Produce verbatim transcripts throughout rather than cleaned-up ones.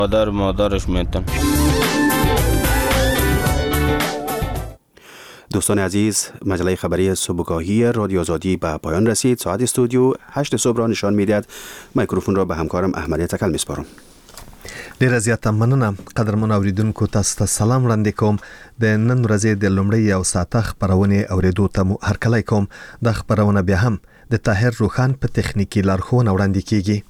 مادر مادرش میتن. دوستان عزیز، مجله خبری صبحگاهی رادیو آزادی به پایان رسید. ساعت استودیو هشت صبح را نشان میدهد. میکروفون را به همکارم احمدی تکل میسپارم. ډیر زیات مننه. قدرمن اوریدونکو، تاسو ته سلام وړاندې کوم. د نن ورځې د لومړۍ او ساعته خبرونه اوریدو ته مو هرکلی کوم. د خبرونه بیا هم د طاهر روخان په تخنیکی لارښوونه وړاندې کیږي.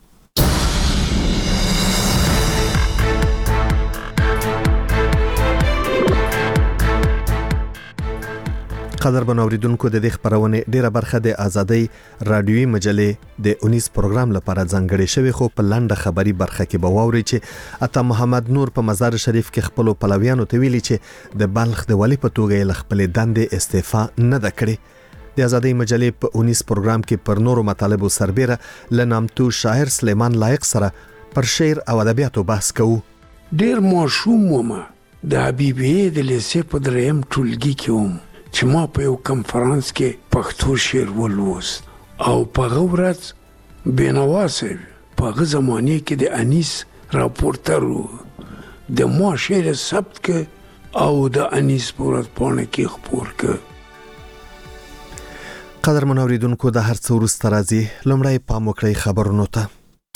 قدرمن اوریدونکو، د دې خبرونه ډیره برخه د ازادۍ رادیوي مجلې د اونیس پروګرام لپاره ځانګړې شوی، خو په لنډه خبري برخه کې به واوري چې عطا محمد نور په مزار شریف کې خپل پلویانو ته ویلي چې د بلخ د ولی په توګه یې خپل دندې استعفا نه ده کړې. د ازادۍ مجلې په اونیس پروګرام کې پر نورو مطالبو سربېره لنامتو شاعر سلیمان لایق سره پر شعر او ادبیاتو بحث کوو. ډیر ماشوم ومه د حبیبیه د لیسې په دریم ټولګي کې وم چې ما په یو کنفرانس کې پښتو شعر ولوست او په غورت بینوا صاحب په هغه زمانه کې د انیس راپورټر و، د ما شعر ثبت ک او د انیس په ورځپاڼه کې خپور ک. قدرمن اوریدونکو، د هر څه وروسته راځي. لومړی پام وکړئ خبرونو ته.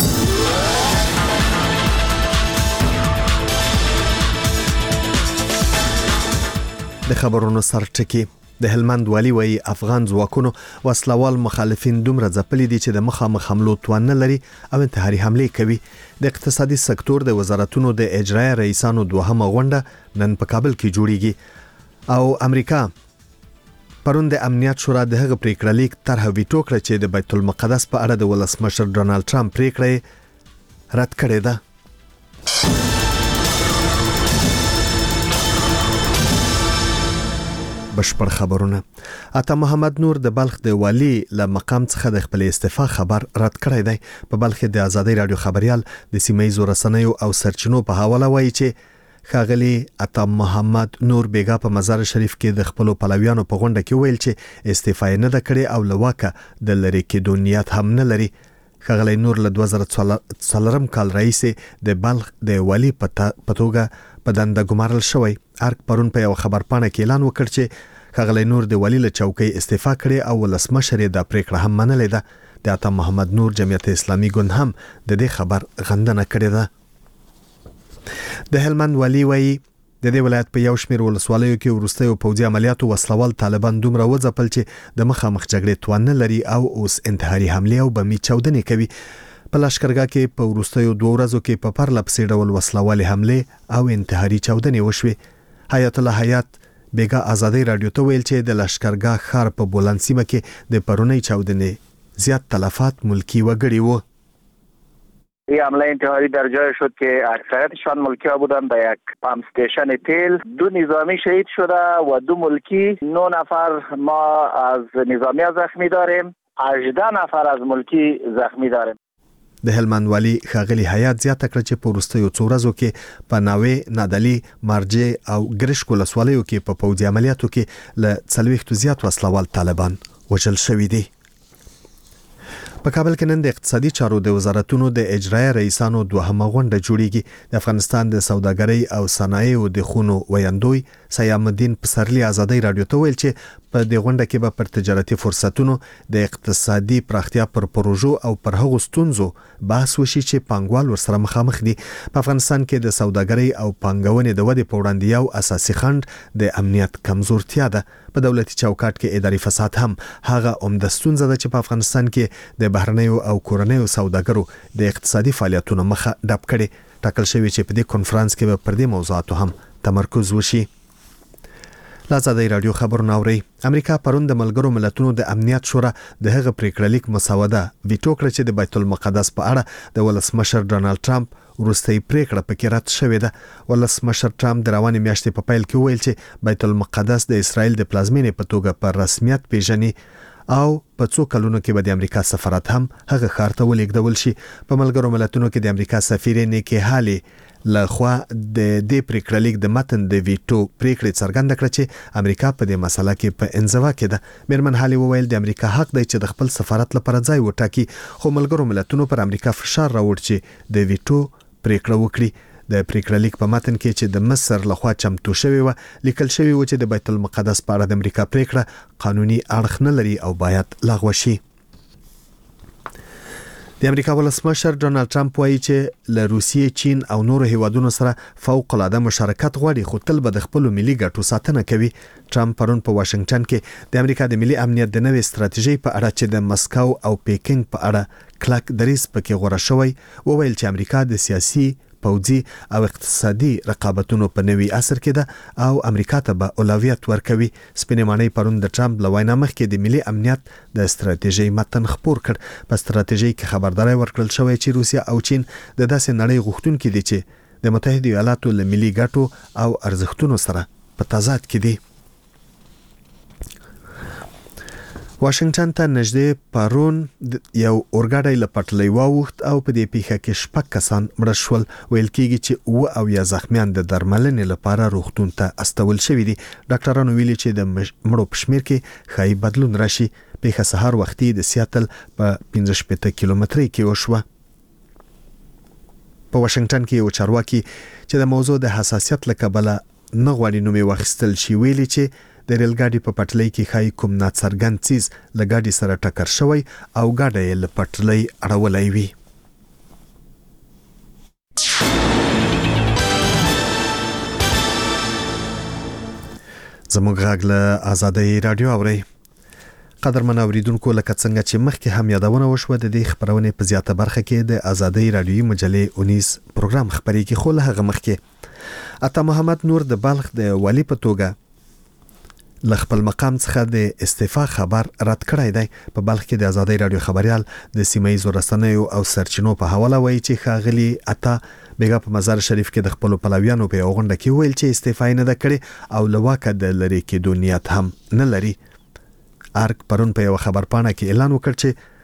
د خبرونو سرټکی. د هلمند والی وایي افغان ځواکونو وسلوال مخالفین دومره ځپلي دي چې د مخامخ حملو توان نه لري او انتحاري حملې کوي. د اقتصادي سکتور د وزارتونو د اجرایه رئیسانو دوهمه غونډه نن په کابل کې جوړیږي او امریکا پرون د امنیت شورا د هغه پریکړه لیک طرح ویټو کړ چې د بیت المقدس په اړه د ولسمشر ډونالد ټرمپ پریکړه رد کړې ده. بشپړ خبرونه. عطا محمد نور د بلخ د والی له مقام څخه د خپل استعفا خبر رد کړی دی. په بلخ د ازادۍ رادیو خبريال د سیمایي رسنیو او سرچینو په حواله وایي چې ښاغلي عطا محمد نور بیګا په مزار شریف کې د خپل پلویانو په غونډه کې ویل چې استعفا نه ده کړې او لواکه د لری کې نیت هم نه لري. ښاغلي نور له دوه زره څلورم کال رئیس د بلخ د والی په توګه په دنده ګمارل شوی. ارک پرون په یو خبرپاڼه کې اعلان وکړ چې ښاغلي نور د والی له چوکۍ استعفا کړي او ولسمشر د پریکړه هم منلې ده. د عطا محمد نور جمعیت اسلامي ګوند هم د دې خبر غندنه کړې ده. د هلمند والی وایي د دې ولایت په یو شمېر ولسوالیو کې وروستیو پوځي عملیاتو وسلوال طالبان دومره وځپل چې د مخامخ جګړې توان نه لري او اوس انتحاري حملې او بمي چاودنې کوي. په لشکرګاه کې په وروستیو دوه ورځو کې په پرله پسې ډول وسلوالي حملې او انتحاري چاودنې وشوې. حیات الله حیات بیګا ازادۍ رادیو ته ویل چې د لشکرګاه ښار په بولند سیمه کې د پرونی چاودنې زیات تلفات ملکی وګړي وو. این حمله انتحاری در جای شد که اکثریتشان ملکی ها بودند. به یک پمپ استیشن تیل دو نظامی شهید شده و دو ملکی. نه نفر ما از نظامی زخمی داریم، هجده نفر از ملکی زخمی داریم. د هلمند والی ښاغلي حیات زیاته کړه چې په وروستیو څو ورځو کې په ناوې، نادلي، مارجې او ګرشک ولسوالیو کې په پوځي عملیاتو کې له څلوېښتو زیات وسلوال طالبان وژل شوي دي. په کابل کې نن د اقتصادي چارو د وزارتونو د اجرایه رئیسانو دوهمه غونډه جوړیږي. د افغانستان د سوداګرۍ او صنایعو د خونو ویاندوی سیام الدین پسرلی ازادۍ رادیو ته ویل چې په دې غونډه کې به پر تجارتي فرصتونو، د اقتصادي پراختیا پر پروژو او پر هغو ستونزو بحث وشي چې پانګوال ورسره مخامخ دي. په افغانستان کې د سوداګرۍ او پانګونې د ودې په وړاندې یو اساسي خنډ د امنیت کمزورتیا ده. په دولتي چوکاټ کې اداري فساد هم هغه عمده ستونزه ده چې په افغانستان کې د بهرنیو او کورنیو سوداګرو د اقتصادي فعالیتونو مخه ډب کړي. ټاکل شوی چې په دې کنفرانس کې به پر دې موضوعاتو هم تمرکز وشي. ازادۍ رادیو خبرونه اوري. امریکا پرون د ملګرو ملتونو د امنیت شورا د هغه پریکړه لیک مسوده ویټو کړ چې د بیت المقدس په اړه د ولسمشر ډونالد ټرمپ وروستۍ پریکړه پکې رد شوې ده. ولسمشر ټرمپ د روانې میاشتې په پیل کې ویل چې بیت المقدس د اسرائیل د پلازمینې په توګه په رسمیت پیژني او په څو کلونو کې به د امریکا سفارت هم هغه ښار ته ولېږدول شي. په ملګرو ملتونو کې د امریکا سفیر نیکی هالي لخوا د دې پریکړه لیک د متن د ویټو پریکړه څرګنده کړه چې امریکا په دې مسله کې په انزوا کې ده. میرمن هالي وویل د امریکا حق دی چې د خپل سفارت لپاره ځای وټاکي، خو ملګرو ملتونو پر امریکا فشار راوړ چې د ویټو پریکړه وکړي. د پریکړه لیک په متن کې چې د مصر لخوا چمتو شوی و لیکل شوی و چې د بیت المقدس په اړه د امریکا پریکړه قانوني اړخ نه لري او باید لغوه شي. د امریکا ولسمشر ډونالد ټرمپ وایي چې له روسیې، چین او نورو هیوادونو سره فوق العاده مشارکت غواړي، خو تل به د خپل ملي ګټو ساتنه کوي. ټرمپ پرون په واشنگټن کې د امریکا د ملي امنیت د نوې ستراتیژۍ په اړه چې د مسکو او پیکینګ په اړه کلک دریځ پکې غوړه شوی، وویل چې امریکا د سیاسي، پوځي او اقتصادي رقابتونو په نوي عصر کې ده او امریکا ته به اولویت ورکوي. سپینې ماڼۍ پرون د ټرمپ له وینا مخکې د ملي امنیت د ستراتیژۍ متن خپور کړ. په ستراتیژۍ کې خبرداری ورکړل شوی چې روسیا او چین د داسې نړۍ غوښتونکي دي چې د متحده ایالاتو له ملي ګټو او ارزښتونو سره په تضاد کې دي. واشنگټن ته نږدې پرون یو اورګاډی له پټلۍ واوښت او په دې پیښه کې شپږ کسان مړه شول. ویل کېږي چې اوه او یا زخمیان د درملنې لپاره روغتون ته استول شوي دي. ډاکټرانو ویلي چې د مړو په شمېر کې ښایي بدلون راشي. پیښه سهار وختي د سیاتل په پنځه شپېته کیلومترۍ کې وشوه. په واشنگټن کې یو چارواکي چې د موضوع د حساسیت له کبله نه غواړي نوم یې واخیستل شي، ویلي چې د ریل ګاډي په پټلۍ کې ښایي کوم ناڅرګند څیز له ګاډي سره ټکر شوی او ګاډی یې له پټلۍ اړولی وي. زموږ غږ له آزادۍ رادیو اورئ. قدرمن اوریدونکو، لکه څنګه چې مخکې هم یادونه وشوه، د دې خبرونې په زیاته برخه کې د آزادۍ رادیوي مجلې اونیز پروګرام خبرېږي، خو له هغه مخکې عطا محمد نور د بلخ د والی په توګه له خپل مقام څخه د استعفا خبر رد کړی دی. په بلخ کې د آزادۍ رادیو خبريال د سیمه‌ییزو رسنیو او سرچینو په حواله وایي چې ښاغلي عطا بیګا په مزار شریف کې د خپل پلویانو په غونډه کې ویل چې استعفا نه ده کړې او له واکه د لری کېدو نیت هم نه لري. ارګ پرون په یو خبر پاڼه کې اعلان وکړ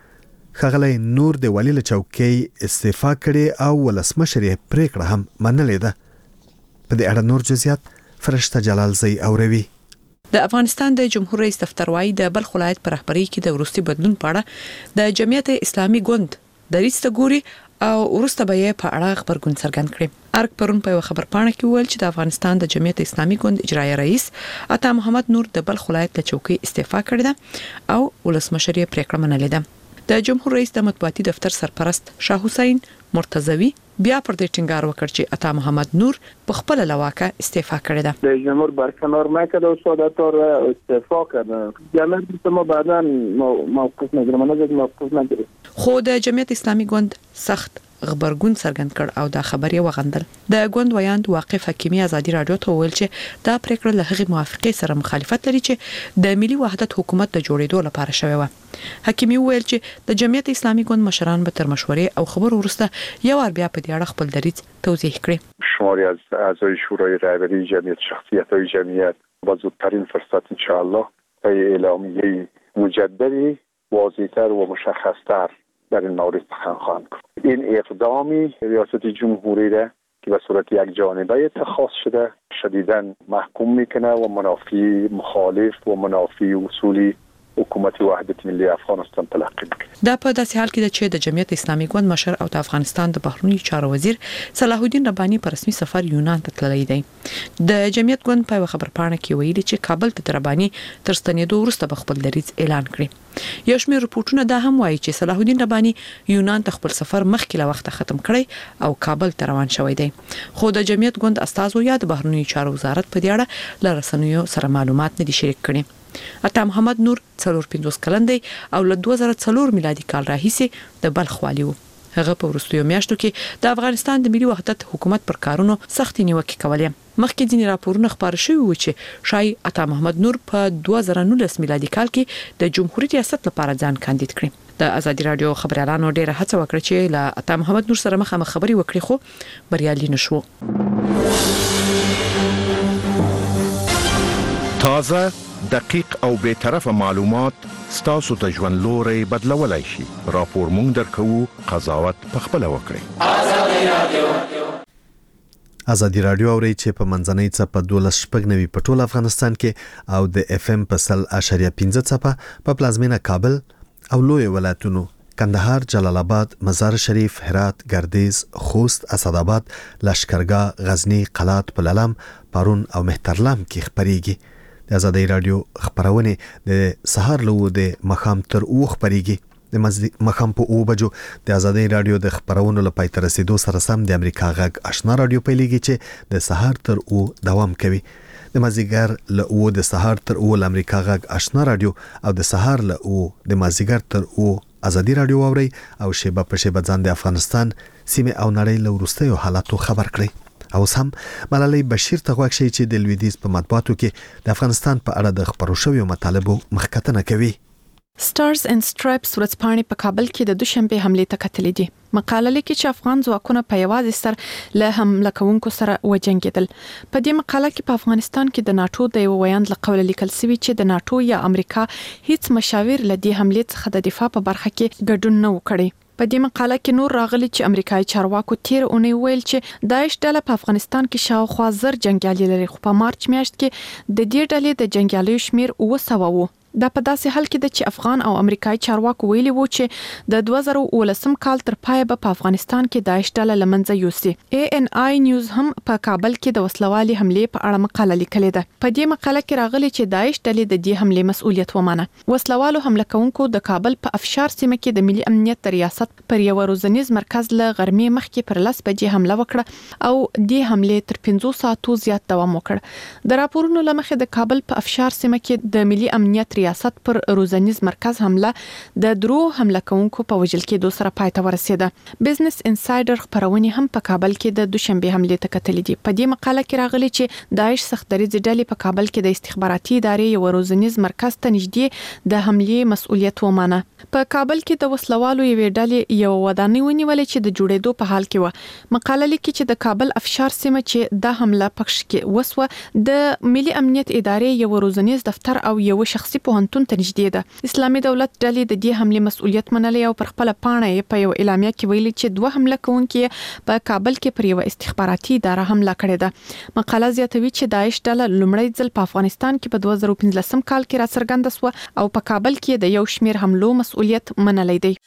چې ښاغلی نور د والی له چوکۍ استعفا کړي او ولسمشر یې پریکړه هم منلې ده. په دې اړه نور جزئیات فرشته جلال زئی اوروي. د افغانستان د جمهور رئیس دفتر وايي د بلخ ولایت پر رهبری کې د وروستي بدلون په اړه د جمعیت اسلامي ګوند د ریسته ګوري او ورسته به یې په اړه خبرګون څرګند کړي. ارګ پرون په خبر پاڼه کې ویل چې د افغانستان د جمعیت اسلامي ګوند اجرایی رئیس عطا محمد نور د بلخ ولایت له چوکۍ استعفا کړې ده او ولسمشر یې پریکړه منلې ده. د جمهور رئیس د مطبوعاتي دفتر سرپرست شاه حسین مرتضوی بیا پر دې ټینګار وکړ چې عطا محمد نور په خپل لواکه استعفا کړی ده. د جمهور برکنار نکرد و ساداتار استعفا کرد. جمعیت ما بعداً موقف نگیره، من نگید موقف نگیره. خو د جمعیت اسلامي ګوند سخت خبرګون څرګند کړ او دا خبرې وغندل. د ګوند ویاند واقف حکیمي آزادي رادیو ته ویل چې دا پریکړه له هغې موافقې سره مخالفت لري چې د ملي وحدت حکومت د جوړېدو لپاره شوی و. حکیمي ویل چې د جمعیت اسلامي ګوند مشران به تر مشورې او خبرو وروسته یو ور بیا په دې اړه خپل دریځ توضیح کړي. شماری از اعضای شورای رهبری جمعیت، شخصیت‌های جمعیت با زودترین فرصت انشاءالله پای اعلامیه مجددی واضح‌تر و مشخص‌تر در این مورد سخن خواهند گفت. این اقدامی ریاست جمهوری را که به صورت یک جانبه اتخاذ شده شدیداً محکوم میکنه و منافی مخالف و منافی اصولی حکومت وحدت ملی افغانستان تلقی میکنه. دا په داسې حال کې ده چې د جمعیت اسلامي ګوند مشر او د افغانستان د بهرنیو چارو وزیر صلاح الدین رباني په رسمي سفر یونان ته تللی دی. د جمعیت ګوند په خبر پاڼه کې ویلي چې کابل ته رباني تر ستنېدو وروسته به خپل دریځ اعلان کړي. یو شمېر رپورټونه دا هم وایي چې صلاح الدین رباني یونان ته خپل سفر مخکې له وخته ختم کړی او کابل ته روان شوی دی. خو د جمعیت ګوند استازو یا د بهرنیو چارو وزارت په دې اړه له رسنیو سره معلومات نه دي شریک کړي. عطا محمد نور څلور پنځوس کلن دی او له دوه زره څلور میلادي کال راهیسې د بلخ والی و. هغه په وروستیو میاشتو کې د افغانستان د ملي وحدت حکومت پر کارونو سختې نیوکې کولې. مخکې ځینې راپورونه خبر شوي و چې شای عطا محمد نور په دوه زره نولس میلادي کال کې د جمهوریت ریاست لپاره ځان کاندید کړي. د آزادي رادیو خبريالانو ډیره هڅه وکړه چې له عطا محمد نور سره مخامخ خبري وکړي خو بریالي نشو. تازه، دقیق او به طرفه معلومات ستاسو ته ژوند لوري بدلولای شي. راپور مونږ درکو، قضاوت په خپل وکړئ. آزادي رادیو آزادي رادیو اوري چې په منځنۍ څپه دولس شپږ نوي په ټول افغانستان کې او د اف ام په سل اشاریه پنځه څپه په پلازمینه کابل او لوی ولایتونو کندهار، جلال آباد، مزار شریف، هرات، گردیز، خوست، اسداباد، لشکرګاه، غزنی، قلات، پللم، پارون او مهترلام کې خبريږي. د آزادۍ رادیو خبرونه د سهار له د مخام تر او خبريږي. د مخام په او بجو د آزادۍ رادیو د خبرونو لپاره تر رسیدو سره سم د امریکا غږ آشنا رادیو پیلېږي چې د سهار تر او دوام کوي. د مازیګر له او د سهار تر او د امریکا غږ آشنا رادیو او د سهار له او د مازیګر تر او آزادۍ رادیو اوري او شیبه په شیبه ځان د افغانستان سیمه او نړۍ له وروستیو حالاتو خبر کړي. او سم ملالۍ بشیر ته غوښ شي چې د لویدیز په مطبوعاتو کې د افغانستان په اړه د خبرو شویو مطالبو مخکتنه کوي. سټارز اینډ سټرایپس ورځپاڼې په کابل کې د دوشنبه حمله ته کتلې دي. مقاله لیکي چې افغان ځواکونه په یوازې سر له حمله کوونکو سره وجنګیدل. په دې مقاله کې په افغانستان کې د ناتو د یو ویاند لقول لیکل شوی چې د ناتو یا امریکا هیڅ مشاور لدی حمله څخه د دفاع په برخه کې ګډون نه وکړي. په دې مقاله کې نور راغلي چې امریکایي چارواکو تیر اونۍ ویل چې داعش ډله په افغانستان کې شاوخوا زر جنگیالي لري، خو په مارچ میاشت کې د دې ډلې د جنگیالیو شمیر اوه سوه وو. دا په داسې حال کې د چې افغان او امریکایي چارواکو ویلي وو چې د دوه زره اوولسم کال تر پای به په افغانستان کې داعش ډله لمنځه یوسي. اي ان اي نیوز هم په کابل کې د وسلوالي حمله په اړه مقاله لیکلې ده. په دې مقاله کې راغلي چې داعش ډلې د دې حمله مسؤلیت ومانه. وسلوالو حمله کوونکو د کابل په افشار سیمه کې د ملي امنیت ریاست پر یو روزنیز مرکز له غرمې مخکې پر لاس بجې حمله وکړه او دې حمله تر پنځه ساعتو زیات دوام وکړ. د راپورونو لمخې د کابل په افشار سیمه کې د ملي امنیت ریاست پر روزنیز مرکز حمله د درو حمله کوونکو په وجل کې دوسره پای ته ورسېده. بزنس انسایډر خبرونه هم په کابل کې د دوشنبه حمله ته کتلې دي. په دې مقاله کې راغلي چې داعش سختدریځ ډلې په کابل کې د استخباراتي ادارې یو روزنیز مرکز ته نږدې د حمله مسؤلیت ومانه. په کابل کې د وسلوالو یو ډلې یو ودانۍ ونیولې چې د جوړېدو په حال کې و. مقاله لیکي چې د کابل افشار سیمه چې د حمله پکښ کې وسوه د ملي امنیت ادارې یو روزنیز دفتر او یو شخصي پوهنتون ته نږدې ده. اسلامي دولت ډلې د دې حمله مسؤلیت منلې او پر خپل پاڼه په یو اعلامیه کې ویلي چې دوه حمله کوونکي په کابل کې پر یو استخباراتي اداره حمله کړې ده. مقاله زیاتوي چې داعش ډله لومړی ځل په افغانستان کې په دوه زره پنځلسم کال کې راڅرګنده شو او په کابل کې د یو شمېر حملو مسؤلیت منلې دی.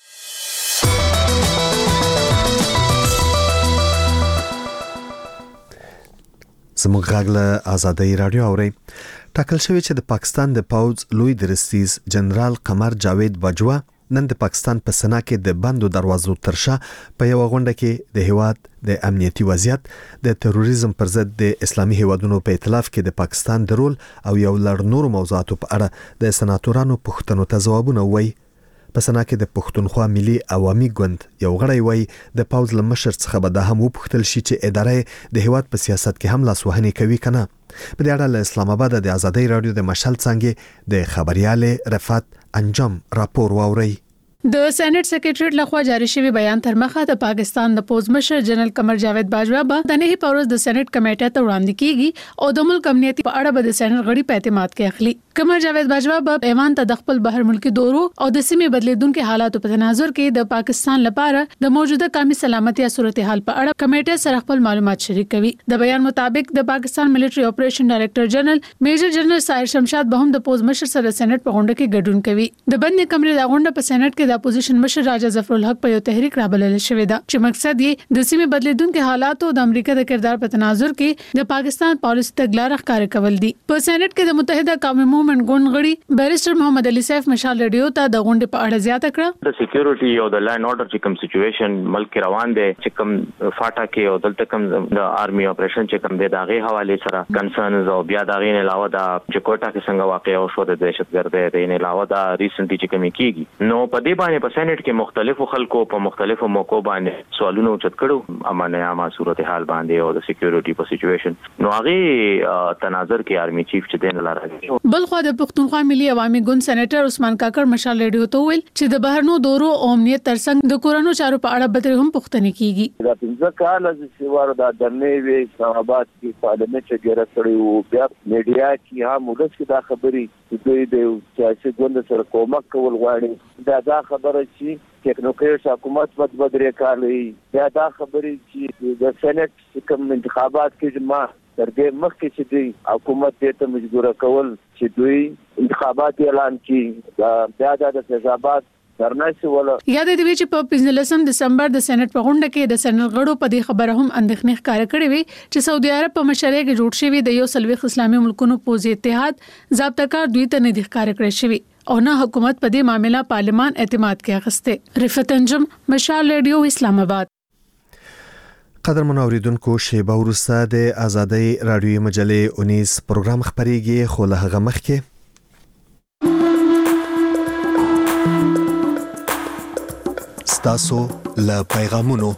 زموږ غږ له آزادۍ رادیو اوري. ټاکل شوی چې د پاکستان د پوځ لوی درستیز جنرال قمر جاوید باجوا نن د پاکستان په سنا کې د بندو دروازو ترشا په یو غونډه کې د هیواد د امنیتي وضعیت، د تروریزم پر ضد د اسلامي هیوادونو په ائتلاف کې د پاکستان د رول او یو لړ نورو موضوعاتو په اړه د سناتورانو پوښتنو ته ځوابونه وایي. په سنا کې د پښتونخوا ملي عوامي ګوند یو غړی وایي د پوځ له مشر څخه به دا هم وپوښتل شي چې ادارې د هیواد په سیاست کې هم لاسوهنې کوي کنه. په دې اړه له اسلام آباد د آزادۍ رادیو د مشال څنګه د خبرياله رفعت انجام راپور واوري. د سېنات سکریټریټ لخوا جاری شوی بیان تر مخه د پاکستان د پوز مشر جنرال قمر جاوید باجوا به د نه پورز د سېنات کمیټه ته وړاندې کیږي او د ملک امنیتي په اړه به د سېنات غړي په اعتماد کې اخلي. قمر جاوید باجوا به ایوان ته د خپل بهر ملکی دورو او د سیمې بدلیدونکو حالاتو په تناظر کې د پاکستان لپاره د موجوده قومي سلامتي صورتحال په اړه کمیټه سره خپل معلومات شریک کوي. د بیان مطابق د پاکستان ملټری اپریشن ډایریکټر جنرال میجر جنرال سایر شمشاد به هم د پوز مشر سره سېنات په غونډه کې ګډون کوي. د بندې کمرې د غونډه په سېنات کې د اپوزیشن مشر راجا ظفر الحق په یو تحریک رابلل شوې ده چې مقصد یې د سیمې بدلیدونکو حالاتو د امریکا د کردار په تناظر کې د پاکستان پالیسي تګلارې ښکار کول دي. په سېنات کې د متحده قومي موومېنټ ګوند غړي بیرسټر محمد علي سیف مشال ریډیو ته د غونډې په اړه زیاته کړه. د سکیورټي او د لاین اورډر چې کوم سچويشن ملک روان دي چې کوم فاټا کې او دلته کوم د آرمي اپریشن چې کوم د داغي حواله سره کنسرنز او بیا داغي نه علاوه د چکوټا کې څنګه واقع او شو د دهشتګردۍ د نه علاوه د ریسنټلی چې کوم کیږي نو په دې باندې په سېنات کې مختلفو خلکو په مختلفو موقعو باندې سوالونه اوچت کړو امانه عامه صورتحال باندې او د سکیورټي په سچويشن نو هغه تناظر کې آرمي چیف چې دین لاره بل خو د پښتونخوا ملي عوامي ګوند سېنیټر عثمان کاکړ مشال ریډیو ته ویل چې د بهرنو دورو او امنیت ترڅنګ د کورونو چارو په اړه به هم پوښتنه کیږي. دا پنځه کال چې سیوار د دنې وی اسلام آباد کې پارلمان چې ګره کړی او بیا میډیا کې هم ولس کې دا خبري چې دوی د سیاسي ګوند سره کومک کول غواړي دا دا خبره چې ټیکنوکریټ حکومت بد بدرې کارلي بیا دا خبرې چې د سېنات کوم انتخابات کې ما تر دې مخکې چې دوی حکومت دې ته مجبور کول چې دوی انتخابات اعلان کړي بیا د فیض آباد درناسي ولا یاد دی چې په پنځلسم دسمبر د سېنات په غونډه کې د سېنات غړو په دې خبره هم اندېښنې ښکاره کړې وي چې سعودي عرب په مشرۍ کې جوړ شوی د یو سلويخ اسلامي ملکونو پوځي اتحاد ضابطه‌کار دوی ته نه دي ښکاره کړی شوی او نه حکومت په دې معاملې پارلمان اعتماد کې اخسته. رفعت انجم، مشال ریډیو، اسلام آباد. قدر منوریدونکو شیبه ورسته د آزادۍ رادیوي مجلې اونیس پروګرام خبريږي خو له هغه مخکې ستاسو له پیغامونو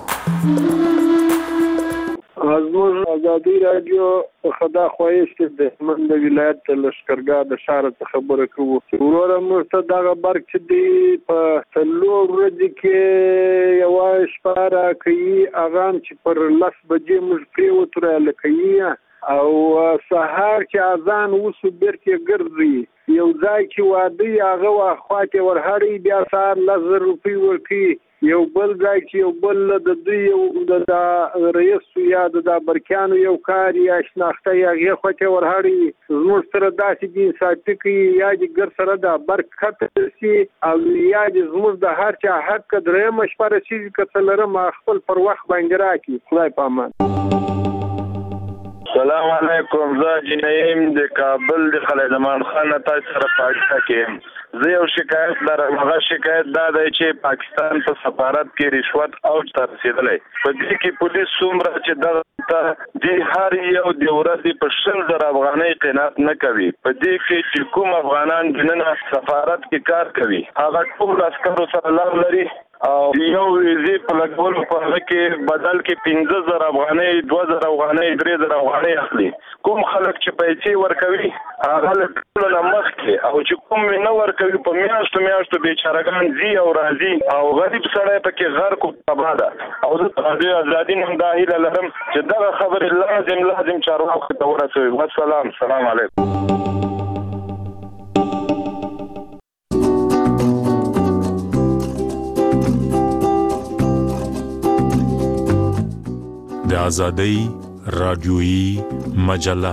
زموږ آزادۍ رادیو خدا خوایست د من د ولایت د لشکرګاه د شهر څخه خبره کوو. وروره موږ ته دغه برق چې دی په څلور ورځې کې یوه شپه راکوي هغه هم چې پر لس بجې موږ پرېوتو راله او سهار چې اذان وسو بیرته ګرځي یو ځای چې واده هغه واخواته ورهړي بیا سهار لس زره روپۍ ورکوي یو بل ځای چې یو بل د دوی یو د رئیس یا د برکیانو یو کار یا شناخته یا هغې خواته ورهړي زموږ سره داسې دي انصافي کوي یا د ګر سره د برق ختم شي او یا د زموږ د هر چا حق درېیمه شپه رسېږي که څه لرم خپل پر وخت باندې راکړي. خدای په امان. السلام علیکم، زه جنیم د کابل د خالد زمان خان تاسو سره پاتې کېم. زه یو شکایت لرم، هغه شکایت دا دی چې پاکستان په سفارت کې رشوت اوج ته رسېدلی. په دې کې پولیس څومره چې دغه د هر یو د ورځې په شل زره افغانۍ قناعت نه کوي. په دې کې چې کوم افغانان دننه سفارت کې کار کوي هغه ټول عسکرو سره لار لري او یو ویزې په لګولو په هغه کې بدل کې پنځه زره افغانۍ، دوه زره افغانۍ، درې زره افغانۍ اخلي. کوم خلک چې پیسې ورکوي هغه له ټولو نه مخکې او چې کوم یې نه ورکوي په میاشتو میاشتو بیچارهګان ځي او راځي او غریب سړی پکې غرق و تباه ده. او زه د ازادي نه دا هیله لرم چې دغه خبرې لازم لازم چارواکو ته ورسوي. والسلام، سلام علیکم. د آزادۍ رادیویی مجله.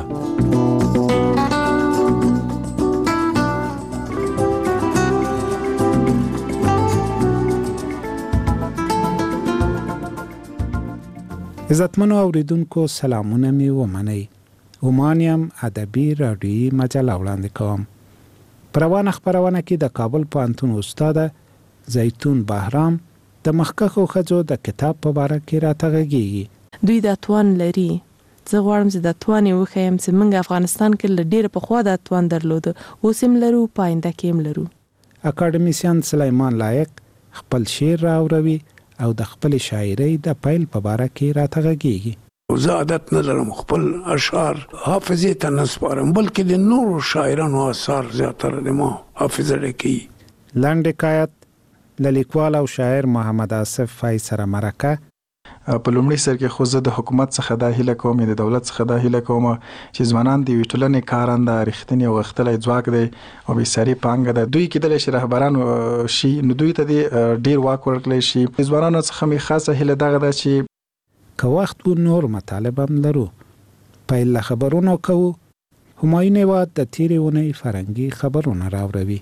عزتمنو اوریدونکو سلامونه می ومنئ. عمانیم ادبي رادیویی مجله وړاندې کوم. پروانه خبرونه کې د کابل پوهنتون استاد زیتون بهرام د مخکښو ښځو د کتاب په باره کې راته غږیږي. دوی د توان لري. زه غواړم چې د توان یې وښیم چې موږ افغانستان کې له ډېره پخوا د توان درلوده، اوس هم لرو، په آینده کې هم لرو. اکاډمیسیان سلیمان لایق خپل شعر راوروي او د خپل شاعرۍ د پیل په باره کې راته غږیږي. زه عادت نه لرم خپل اشعار حافظې ته نه سپارم، بلکې د نورو شاعرانو اثار زیاتره د ما حافظه ډکوي. لنډ حکایت له لیکوال او شاعر محمد آصف فای سره مرکه. په لومړي سر کې خو زه د حکومت څخه دا هیله کوم، د دولت څخه دا هیله کوم چې ځوانان د یوې ټولنې کارنده، رښتینې او غښتلی ځواک دی او بېساري پانګه ده. دوی کېدلی شي رهبران شي، نو دوی ته دې ډېر واک ورکړلی شي. د ځوانانو څخه مې خاصه هیله دغه ده چې که وخت و نور مطالب هم لرو. پیل له خبرونو کوو. همایون هیواد د تیرې اونۍ فرهنګي خبرونه راوروي.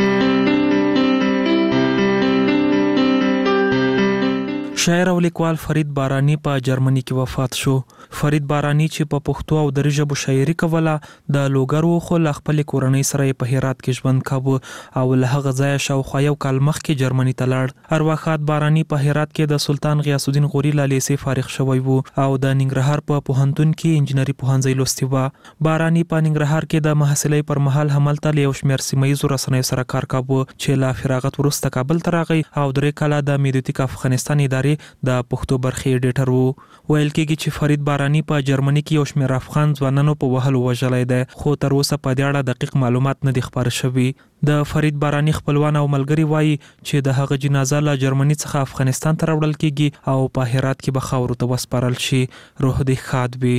شاعر او لیکوال فرید بارانی په جرمني کې وفات شو. فرید بارانی چې په پښتو او دري ژبو شاعري کوله، د لوګرو خو له خپلې کورنۍ سره په هرات کې ژوند کاوه او له هغه ځایه شاوخوا یو کال مخکې جرمني ته لاړ. ارواښاد بارانی په هرات کې د سلطان غیاث الدین غوري له لیسې فارغ شوی و او د ننګرهار په پوهنتون کې انجنیري پوهنځی لوستی و. بارانی په ننګرهار کې د محصلۍ پر مهال هملته له یو شمېر سیمهییزو رسنیو سره کار کاوه چې له فراغت وروسته کابل ته راغی او درې کاله د میډیاتیک افغانستان ادارې د پښتو برخې ایډیټر وو. ویل کېږي چې فرید بارانی په جرمني کې یو شمېر افغان ځوانانو په وهلو وژلی دی، خو تر اوسه په دې اړه دقیق معلومات نه دي خپاره شوي. د فرید بارانی خپلوان او ملګري وایي چې د هغه جنازه له جرمني څخه افغانستان ته راوړل کېږي او په هرات کې به خاورو ته وسپارل شي. روح دې ښاد وي.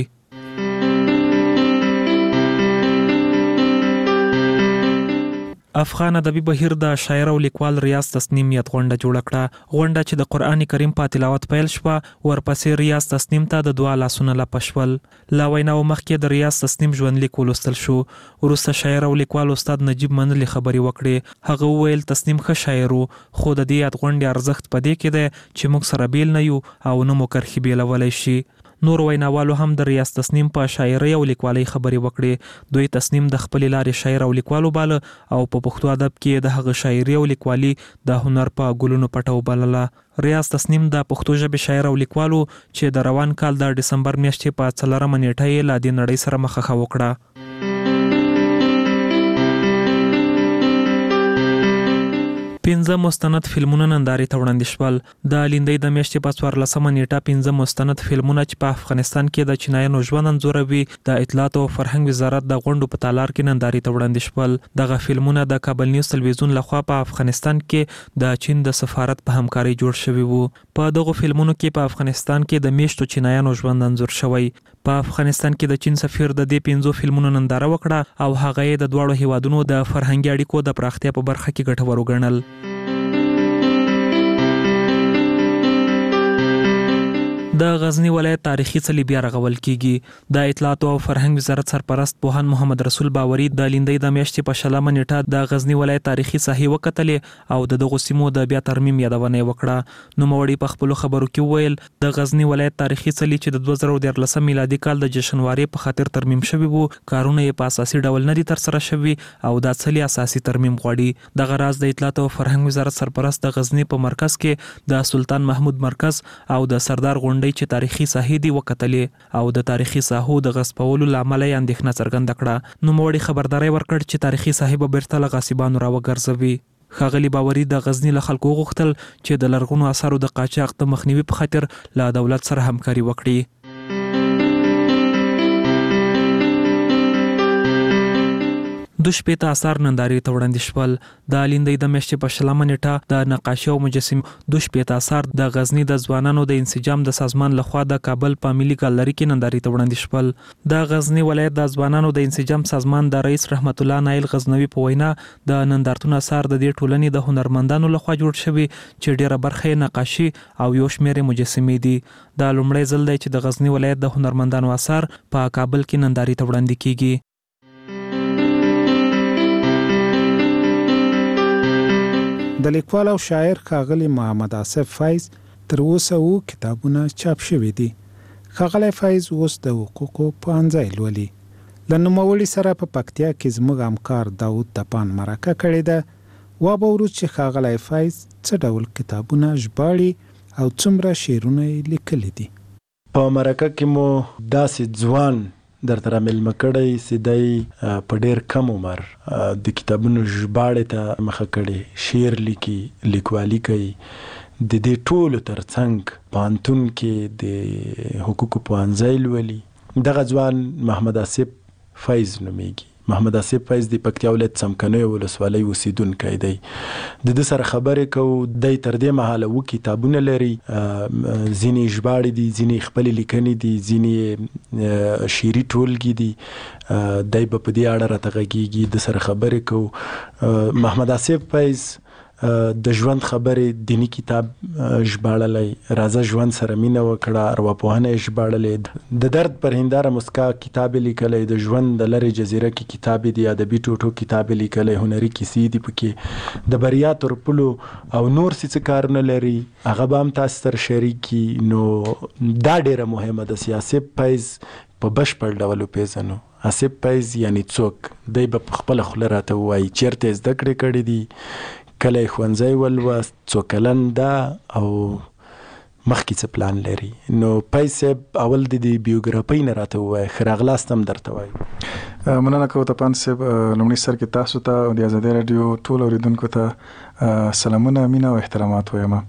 افغان ادبي بهیر د شاعر او لیکوال ریاض تسنیم یاد غونډه جوړ کړه غونډه چې د قران کریم په تلاوت پیل شوه ورپسې ریاض تسنیم ته د دعا لاسونه لا پښول لا ویناو مخکې د ریاض تسنیم ژوند لیک ولوستل شو ورسته شاعر او لیکوال استاد نجیب منلی خبري وکړي هغه ویل تسنیم ښه شاعر خو د دې یاد غونډې ارزښت پدې کې دی چې موږ سره بیل نه یو او نه مو کرخي بیلولای شي نور ویناوالو هم د ریاض تسنیم په شاعري او لیکوالۍ خبرې وکړې دوی تسنیم د خپل لارې شاعر او لیکوالو باله او په پښتو ادب کې د هغه شاعري او لیکوالي د هنر په ګلونو پټو بلله ریاض تسنیم د پښتو ژبې شاعر او لیکوالو چې د روان کال د دسمبر میاشتې په څلورمه نیټه یې لا د نړۍ سره مخه وکړه پنځه مستند فلمونه نندارې ته وړاندې شول د لیندۍ د میاشتې په څوارلسمه نیټه پنځه مستند فلمونه چې په افغانستان کې د چینایانو ژوند انځوروي د اطلاعات او فرهنګ وزارت د غونډو په تالار کې نندارې ته وړاندې شول دغه فلمونه د کابل نیوز تلویزیون لخوا په افغانستان کې د چین د سفارت په همکاري جوړ شوي وو په دغه فلمونو کې په افغانستان کې د میشتو چینایانو ژوند انځور شوی په افغانستان کې د چین سفیر د دې پنځو فلمونو ننداره وکړه او هغه یې د دواړو هیوادونو د فرهنګي اړیکو د پراختیا په برخه کې ګټور وګڼل د غزنی ولایت تاریخي څلي بیا رغول کیږي د اطلاعات او فرهنګ وزارت سرپرست پوهان محمد رسول باوري د لیندۍ د میاشتې په شلمه نیټه د غزنی ولایت تاریخي ساحې وکتلې او د دغه سیمو د بیا ترمیم یادونه وکړه نو موړي په خپل خبرو کې ویل د غزنی ولایت تاریخي څلي چې د دوه زره دیارلسم میلادي کال د جشنواري په خاطر ترمیم شوی وو کارونه یې په اساسي ډول نه دي تر سره شوی او د څلي اساسي ترمیم غواړي دغه راز د اطلاعات او فرهنګ وزارت سرپرست د غزنی په مرکز کې د سلطان محمود مرکز او د سردار غونډۍ چې تاریخي ساحې دی وکتلې او د تاریخي ساحو د غصبولو لامل یې اندېښنه څرګنده کړه نو موړي خبرداري ورکړ چې تاریخي ساحې به بیرته له غاصبانو راوګرځوي ښاغلي باوري د غزنی له خلکو غوښتل چې د لرغونو اثارو د قاچاق د مخنیوي په خاطر له دولت سره همکاري وکړي د شپېته اثار نندارې ته وړاندې شول د لیندۍ د میاشتې په شلمه نیټه د نقاشي او مجسم د شپېته اثار د غزنی د ځوانانو د انسجام د سازمان لخوا د کابل په ملي ګالري کې نندارې ته وړاندې شول د غزنی ولایت د ځوانانو د انسجام سازمان د رئیس رحمت الله نایل غزنوي په وینا د نندارتون اثار د دې ټولنې د هنرمندانو لخوا جوړ شوي چې ډیره برخه نقاشي او یو شمېر مجسمې دي د لومړی ځل دی چې د غزنی ولایت د هنرمندانو اثار په کابل کې نندارې ته وړاندې کیږي د لیکوال او شاعر ښاغلي محمد آصف فایز تر اوسه وو کتابونه چاپ شوي دي ښاغلی فایز اوس د حقوقو پوهنځی لولي له نوموړي سره په پکتیا کې زموږ همکار داود تپان مرکه کړې ده وابورو چې ښاغلی فایز څه ډول کتابونه ژباړي او څومره شعرونه یې لیکلي دي په مرکه کې مو داسې ځوان درته را مېلمه کړی چې دی په ډېر کم عمر د کتابونو ژباړې ته مخه کړې شعر لیکي لیکوالي کوي د دې ټولو تر څنګ پوهنتون کې د حقوقو پوهنځی لولي دغه ځوان محمد آصف فایز نومیږي محمد آصف فایز د پکتیا ولایت څمکنیو ولسوالۍ اوسیدونکی دی د ده سره خبرې کوو دی تر دې مهاله اووه کتابونه لري ځینې ژباړې دي ځینې خپلې لیکنې دي ځینې شعري ټولګي دي دی به په دې اړه راته غږېږي د سره خبرې کوو محمد آصف فایز د ژوند خبرې دینی کتاب ژباړلی راځه ژوند سره مینه وکړه ارواپوهنه یې ژباړلی د درد پر هنداره مسکا کتاب یې لیکلی د ژوند د لرې جزیره کې کتاب یې دی ادبي ټوټو کتاب یې لیکلی هنري کیسې دي پکې د بریا تر پلو او نور څه کار نه لري هغه به هم تاسو سره شریکي نو دا ډیره مهمه ده چې آصف فایز په بشپړ ډول وپېژنو آصف فایز یعنی څوک دی به په خپله خوله راته ووایي چېرته یې زده کړې کړې دي کله یې ښوونځی ولوست څو کلن ده او مخکې څه پلان لري نو فایز صاحب اول د دې بیوګرافۍ نه راته ووایه ښه راغلاست هم درته وایو مننه کوو تپان صاحب لومړي سر کې تاسو ته او د ازادۍ راډیو ټول اورېدونکو ته سلامونه مینه او احترامات وایم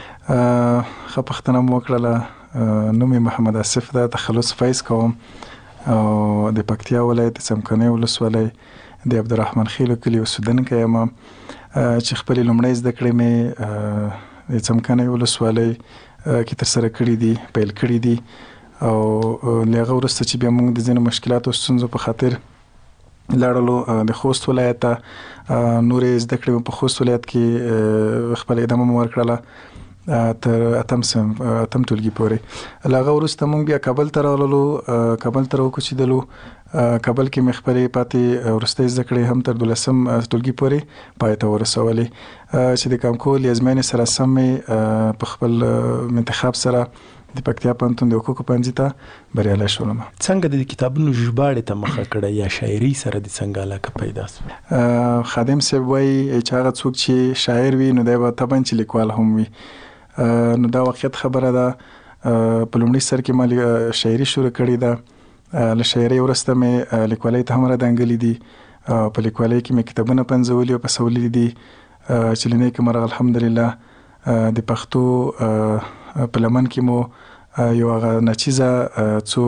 ښه پوښتنه مو وکړله نوم یې محمد آصف ده تخلص فایز کوم او د پکتیا ولایت د څمکنیو ولسوالۍ د عبدالرحمن خیلو کلي اوسېدونکی یم چې خپلې لومړۍ زده کړې مې د څمکنیو ولسوالۍ کې ترسره کړي دي پیل کړي دي او له هغه وروسته چې بیا موږ د ځینو مشکلاتو او ستونزو په خاطر لاړلو د خوست ولایت ته، نورې زده کړې په خوست ولایت کې خپل ادامه ورکړله تر اتم سم اتم ټولګي پورې. له هغه وروسته موږ بیا کابل ته راغلو، کابل ته راوکوچېدلو. کابل کې مې خپلې پاتې وروستۍ زده کړې هم تر دولسم ټولګي پورې پای ته ورسولې، چې د کامکول ازموینې سره سم مې په خپل انتخاب سره د پکتیا پوهنتون د حقوقو پوهنځي ته بریالی شولم. څنګه د کتابونو ژباړې ته مخه کړه یا شاعري سره د څنګه علاقه پیدا شوه؟ خادم صاحب وایي چې هغه څوک چې شاعر وي نو دی به طبعا چې لیکوال هم وي. نو دا واقعیت خبره ده. په لومړي سر کې ما شاعري شروع کړې ده، له شاعرۍ وروسته مې لیکوالۍ ته هم رادنګلي دي. په لیکوالۍ کې مې کتابونه پنځولي او پسولي دي چې له نیکه مرغه الحمدلله د پښتو په لمن کې مو یو هغه ناچیزه څو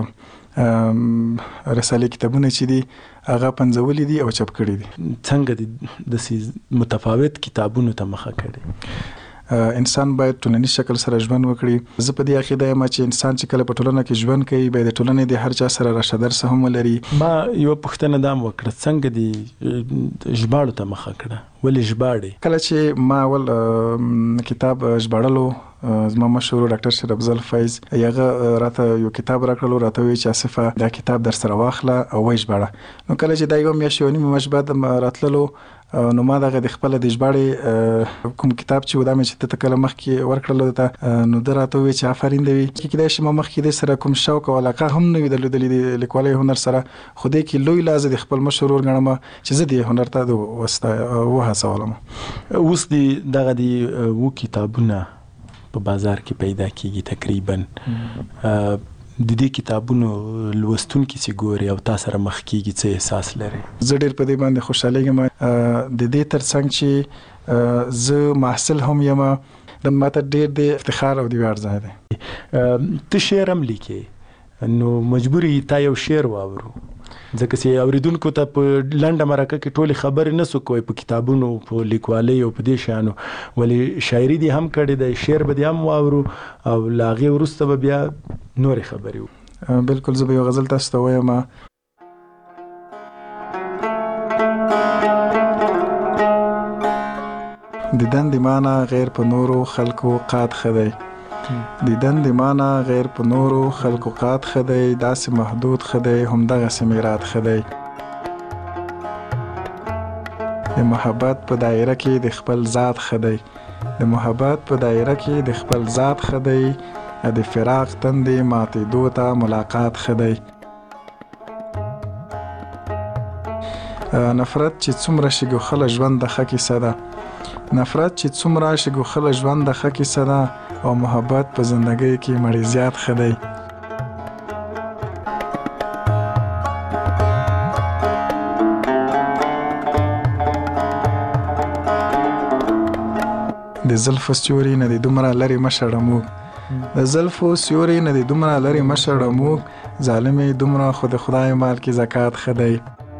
رسالې کتابونه چې دي هغه پنځولي دي او چاپ کړي دي. څنګه د متفاوت کتابونو ته مخه کړې؟ انسان باید ټولنیز شکل سره ژوند وکړي. زه په دې عقیده یم چې انسان چې کله په ټولنه کې ژوند کوي باید د ټولنې د هر چا سره راشه درسه هم ولري. ما یو پوښتنه دا وکړه، څنګه د ژباړو ته مخه کړه؟ ولې ژباړې؟ کله چې ما اول کتاب ژباړلو، زما مشهور ډاکټر شیر افضل فیض هغه راته یو کتاب راکړلو، راته ویل چې آصفه دا کتاب در سره واخله او وایي ژباړه. نو کله چې دا یو میاشت یو نیمه میاشت بعد راتللو نو ما دغه د خپل د ژباړې کوم کتاب چې و دا مې چې ته کله مخکې ورکړلو ته، نو ده راته وویل چې آفرین دې وي، چې کیدای شي ما مخکې دې سره کوم شوق او علاقه هم نه وي درلودلې د لیکوالۍ هنر سره، خو دې کې لوی لاز د خپل مشر ورور ګڼم چې زه دې هنر ته وهڅولم. اوس دې دغه د اووه کتابونه په بازار کې پیدا کیږي تقریبا. د دې کتابونو لوستونکي چې ګوري او تاسو سره مخ کیږي څه احساس لري؟ زه ډېر په دې باندې خوشحالیږم. د دې ترڅنګ چې زه محصل هم یم، د ماته ډېر د افتخار او د ویاړ ځای دی. ته شعر هم لیکې، نو مجبوري تا یو شعر واورو، ځکه چې اوریدونکو ته په لنډه مرکه کې ټولې خبرې نه سو کوی په کتابونو، په لیکوالۍ او په دې شیانو، ولې شاعري دې هم کړې ده، شعر به دې هم واورو او له هغې وروسته به بیا نورې خبرې وو. بالکل. زه به یو غزل تاسو ته وایم. دیدن د مانا غیر په نورو خلکو قات خدای، دیدن د مانا غیر په نورو خلکو قات خدای، داسې محدود خدای همدغسې میرات خدای. د محبت په دایره کې د خپل ذات خدای، د محبت په دایره کې د خپل ذات خدای، د فراق تندې ماتېدو ته ملاقات خدای. نفرت چې څومره شګوخله ژوند د ښه کیسه ده، نفرت چې څومره شګوخله ژوند د ښه کیسه ده، او محبت په زندګۍ کې مړی زیات ښه دی. د زلفو سیوري نه د دومره لرې مه شړه موږ، د زلفو سیوري نه د دومره لرې مه شړه موږ، ظالمې دومره خو د خدای مال کې زکات ښه دی.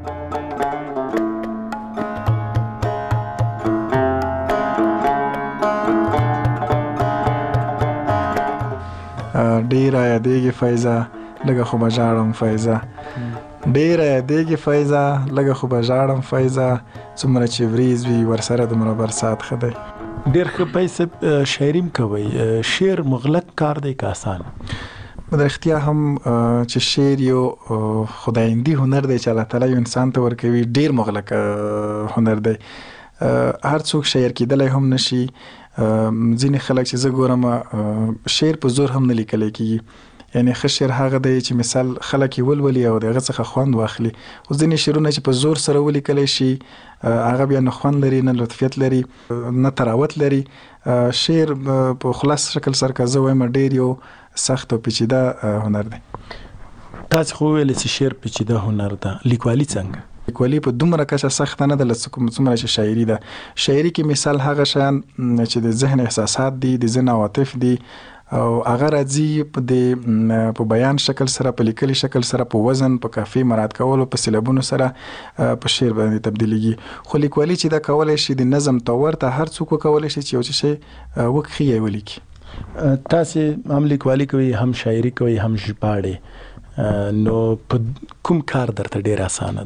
ډیره یادېږي فیضه لږه خو به ژاړم فیضه، ډیره یادېږي فیضه لږه خو به ژاړم فیضه، څومره چې وریځ وي ورسره دومره برسات ښه دی. ډېر ښه پیسې شاعري هم کوئ، شعر مغلق کار دی که آسان؟ په رښتیا هم چې شعر یو خدایندي هنر دی چې الله تعالی یو انسان ته ورکوي، ډېر مغلق هنر دی. هر څوک شاعر کېدلی هم نشي. ځینې خلک چې زه ګورم شعر په زور هم نه لیکلی کېږي، یعنی ښه شعر هغه دی چې مثال خلک یې ولولي او د هغه څخه خوند واخلي. خو ځینې شعرونه چې په زور سره ولیکلی شي هغه بیا نه خوند لري، نه لطفیت لري، نه تراوت لري. شعر په خلاص شکل سره که زه وایم ډېر یو سخت او پیچیده هنر دی. تاسو خو ویلې چې شعر پیچیده هنر ده، لیکوالي څنګه؟ لیکوالي په دومره کچه سخته نه ده لکه څومره چې شاعري ده. شاعري کې مثال هغه شیان چې د ذهن احساسات دي، د ذهن عواطف دي، او هغه راځي په د په بیان شکل سره، په لیکلي شکل سره، په وزن، په کافي مراعات کولو، په سیلابونو سره په شعر باندې تبدیلیږي. خو لیکوالي چې دا کولی شي د نظم طور ته هر څوک وکولی شي چې یو څه شی وکښي یا ولیکي. تاسې هم لیکوالي کوئ، هم شاعري کوئ، هم ژباړې، نو په کوم کار درته ډېر اسانه ده؟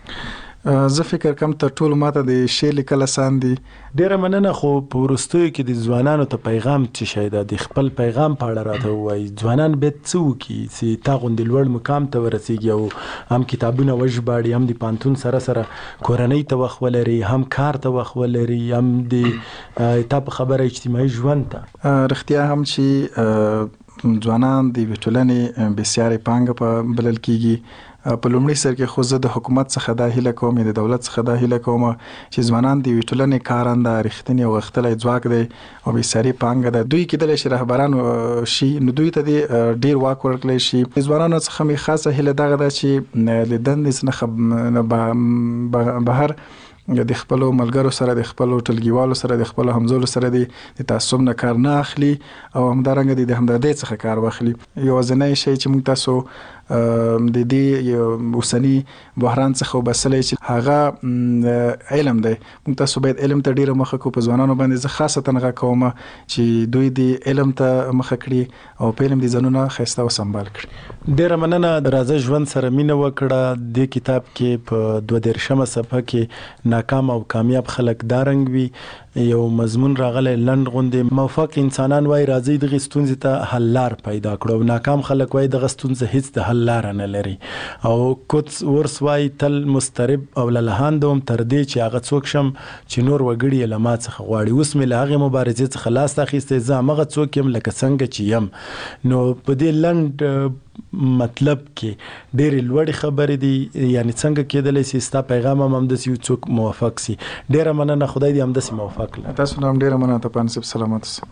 زه فکر کوم تر ټولو ماته د شعر لیکل آسان دي. ډیره مننه. خو په وروستیو کې د ځوانانو ته پیغام څه شی ده؟ د خپل پیغام په اړه راته ووایي. ځوانان باید څه وکړي چې تا غوندې لوړ مقام ته ورسیږي او هم کتابونه وژباړي، هم د پوهنتون سره سره کورنۍ ته وخت ولري، هم کار ته وخت ولري، هم د تا په خبره اجتماعي ژوند ته. رښتیا هم چې ځوانان د یوې ټولنې بسیارې پانګه په بلل کېږي. په لومړي سر کې خو زه د حکومت څخه دا هیله کوم، د دولت څخه دا هیله کوم چې ځوانان د یوې ټولنې کارنده، رښتینی او غښتلی ځواک دی او بېساري پانګه ده. دوی کېدلی شي رهبران شي، نو دوی ته دې ډېر واک ورکړلی شي. د ځوانانو څخه مې خاصه هیله دغه ده چې له دندې څخه بهر د خپلو ملګرو سره، د خپلو ټولګیوالو سره، د خپلو همزولو سره د تعصب نه کار نه اخلي او همدارنګه د همدردۍ څخه کار واخلي. یوازینی شی چې موږ تاسو د دې اوسني بحران څخه وباسلی چې هغه علم دی. موږ تاسو باید علم ته ډیره مخه کړو. په ځوانانو باندې زه خاصتا غږ کوم چې دوی د علم ته مخه کړي او په علم د ځانونه ښایسته او سمبال کړي. ډیره مننه. راځه ژوند سره مینه وکړه. د کتاب کې په دوه دېرشمه صفحه کې ناکام او کامیاب خلک دا رنګ وي. یو مضمون راغلی لنډ غوندې، موفق انسانان وایي راځي دغې ستونزې ته حل لار پیدا کړو، او ناکام خلک وایي دغه ستونزه هیڅ د حل لاره نه لري. او کوتس ورس وایي تل مسترب او للهانده وم تر دې چې هغه څوک شم چې نور وګړي یې له ما څخه غواړي. اوس مې له هغې مبارزې څخه لاس اخیستی، زه همغه څوک یم لکه څنګه چې یم. نو په دې لنډ مطلب کې ډېرې لوړې خبرې دي، یعنی څنګه کېدلی سي ستا پیغام هم همداسې یو څوک موفق سي. ډېره مننه. خدای دې همداسې موفق کړي. تاسو نه هم ډېره مننه. ته پانصب سلامت اوسه.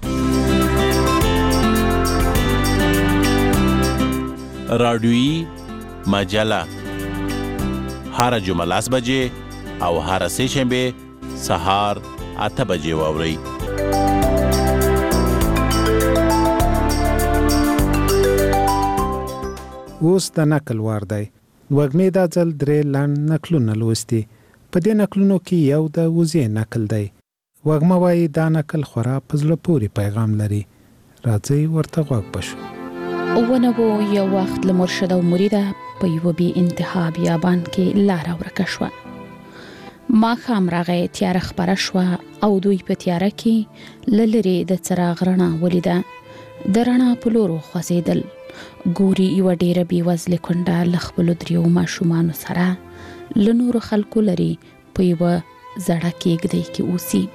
رادیویی مجله هر جمعه لاس بجې او هر سه شنبه سهار اته بجې واورئ. اوس د نقل وار دی. وږمې دا ځل درې لنډ نقلونه لوستي. په دې نقلونو کې یو د وزې نقل دی. وږمه وایي دا نقل خورا په زړه پورې پیغام لري. راځئ ورته غوږ بشو. ونبو یو وخت له مرشد او مریده په یوه بې انتها بیابان کې لاره ورکه شوه. ماښام راغی، تیاره خپره شوه او دوی په تیاره کې له لرې د څراغ رڼا ولیده. د رڼا په لور وخوځېدل. ګوري یوه ډېره بېوزلې کونډه له خپلو دریو ماشومانو سره له نورو خلکو لرې په یوه زړه کېږدۍ کې اوسي.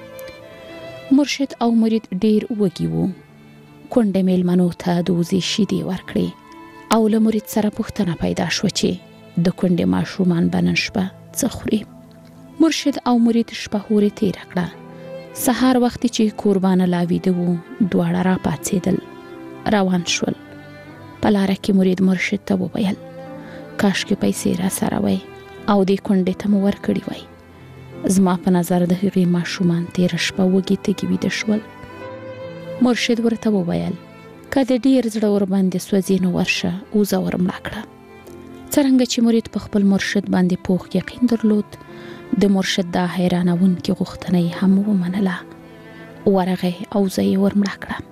مرشد او مرید ډېر وږي وو. کونډې میلمنو ته د وزې شیدې ورکړې او له مرید سره پوښتنه پیدا شوه چې د کونډې ماشومان به نن شپه څه خوري. مرشد او مرید شپه هورې تېره کړه. سهار وختي چې کوربانه لا ویده وو، دواړه را پاڅېدل، روان شول. په لاره کې مرید مرشد ته وویل کاشکې پیسې را سره وای او دې کونډې ته مو ورکړي وای. زما په نظر د هغې ماشومان تېره شپه وږي تږي ویده شول. مرشد ورته وویل که د ډېر زړه ورباندې سوځي نو ورشه وزه ورمړه کړه. څرنګه چې مرید په خپل مرشد باندې پوخ یقین درلود، د مرشد دا حیرانوونکې غوښتنه یې هم ومنله. ورغی او وزه یې ورمړه کړه.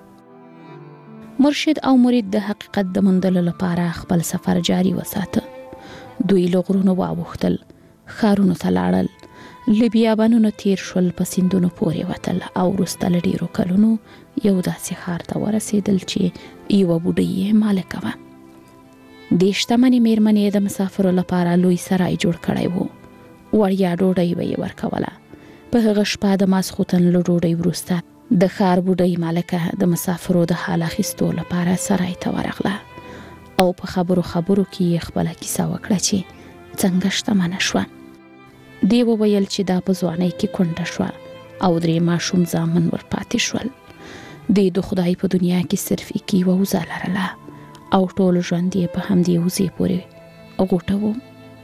مرشد او مرید د حقیقت د موندلو لپاره خپل سفر جاري وساته. دوی له غرونو واوښتل، ښارونو ته لاړل، له بیابانونو تیر شول، په سیندونو پورې وتل او وروسته له ډېرو کلونو یو داسې ښار ته ورسېدل چې یوه بوډۍ یې مالکه وه. دې شتمنې مېرمنې د مسافرو لپاره لوی سرای جوړ کړی و. وړیا ډوډۍ به یې ورکوله. په هغه شپه د ماسخوتن له ډوډۍ وروسته د ښار بوډۍ مالکه د مسافرو د حال اخیستو لپاره سرای ته ورغله او په خبرو خبرو کې یې خپله کیسه وکړه چې څنګه شتمنه شوه. دی وویل چې دا په ځوانۍ کې کونډه شوه او درې ماشوم زامن ورپاتې شول. دی د خدای په دنیا کې صرف یې یوه وزه لرله او ټول ژوند یې په همدې وزې پورې غوټه و.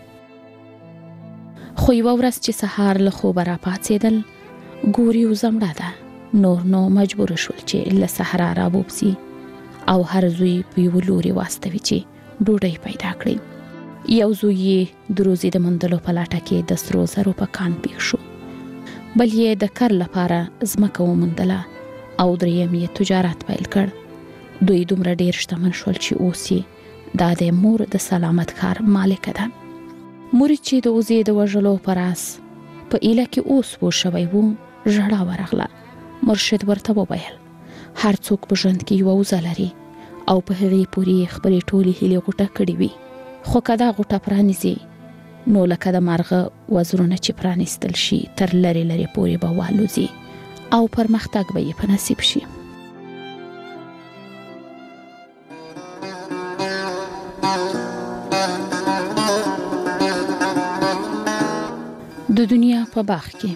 خو یوه ورځ چې سهار له خوبه راپاڅېدل، ګوري وزه مړه ده. نور نو مجبور شول چې له صحرا رابوبسي او هر زوی په یوه لوري واستوي چې ډوډۍ پیدا کړي. یو زوی یې د روزي د موندلو په لټه کې د سرو زرو په کان پیښ شو، بل یې د کر لپاره ځمکه وموندله او دریم یې تجارت پیل کړ. دوی دومره ډېر شتمن شول چې اوس یې دا د مور د سلامت ښار مالکه ده. مرید چې د اوزې د وژلو پر اس په ایله کې اوس پوه شوی و ژړا ورغله. مرشد ورته وویل هر څوک په ژوند کې یوه اوزه لري او په هغې پورې خپلې ټولې هیلې غوټه کړې وي، خو که دا غوټه پرانیزي نو لکه د مارغه وزرونه چې پرانیستل شي تر لرې لرې پورې به والوځي او پرمختګ به یې په نصیب شي. د دنیا په باغ کې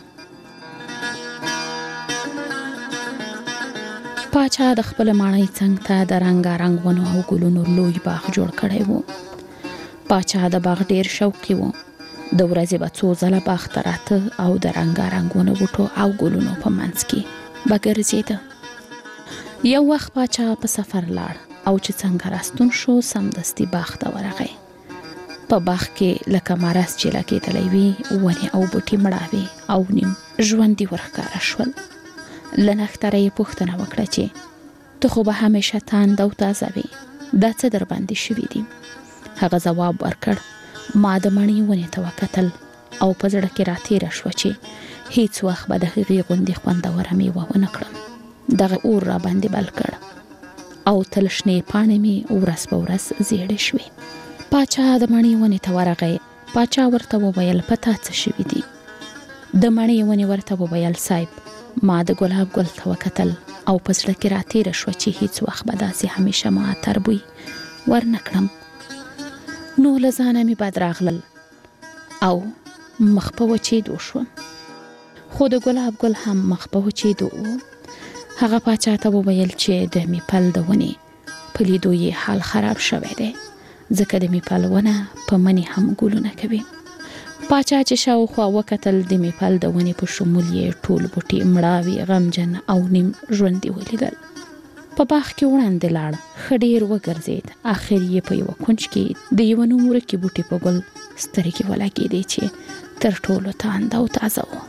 پاچا د خپل ماڼۍ څنګ ته د رنګارنګ ونو او ګلونو لوی باغ جوړ کړی و. پاچا د باغ ډیر شوقي و. د ورځې به څو ځله باغ ته راته او د رنګارنګ ونو بوټو او ګلونو په منځ کې به ګرځېده. یو وخت پاچا په سفر لاړ او چې څنګه راستون شو سمدستي باغ ته ورغی. په باغ کې لکه مارس چې لګېدلی وي ونې او بوټي مړاوې او نیم ژوندي ورښکاره شول. له نښتره یې پوښتنه وکړه چې ته خو به همیشه تاند او تازه وي، دا څه در باندې شوي دي؟ هغه ځواب ورکړ ما د مڼې ونې ته وکتل او په زړه کې راتېره شوه چې هیڅ وخت به د هغې غوندې خوندوره میوه ونه کړم. دغه اور را باندې بل کړ او تل شنې پاڼې مې ورځ په ورځ زیړې شوې. پاچا د مڼې ونې ته ورغی. پاچا ورته وویل په تا څه شوي دي؟ د مڼې ونې ورته وویل صاحب ما د ګلاب ګل ته وکتل او په زړه کې راتېره شوه چې هیڅ وخت به داسې همیشه معطر بوی ورنه کړم. نو له ځانه مې بد راغلل او مخ په وچېدو شوم. خو د ګلاب ګل هم مخ په وچېدو و. هغه پاچا ته وویل چې د میپل د ونې په لیدو یې حال خراب شوی دی، ځکه د میپل ونه په مني هم ګلونه کوي. پاچا چې شاوخوا وکتل د میپل د ونې په شمول یې ټول بوټي مړاوي غمجن او نیم ژوندي ولیدل. په باغ کې وړاندې لاړ، ښه ډېر وګرځېد. اخر یې په یوه کونج کې د یوه نومورکي بوټي په ګل سترګې ولګېدې چې تر ټولو تاند او تازه و.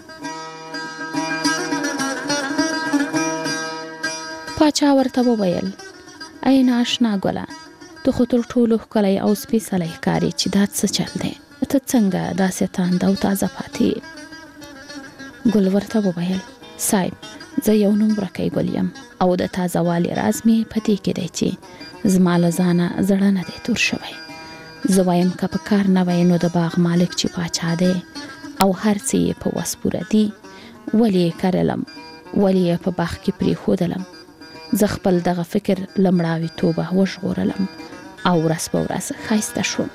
پاچا ورته وویل ای ناشنا ګله، ته خو تر ټولو ښکلی او سپېڅلی ښکارې چې دا څه چل دی؟ ته څنګه داسې تاند او تازه پاتې؟ ګل ورته وویل صاحب زه یو نومورکی ګل یم او د تازه والي راز مې په دې کې دی چې زما له ځانه زړه نه دی تور شوی. زه وایم که په کار نه وی نو د باغ مالک چې پاچا دی او هر څه یې په وس پوره دي ولې یې کرلم، ولې یې په باغ کې پرېښودلم؟ زه خپل دغه فکر له مړاوي توبه وژغورلم او ورځ په ورځ ښایسته شوم.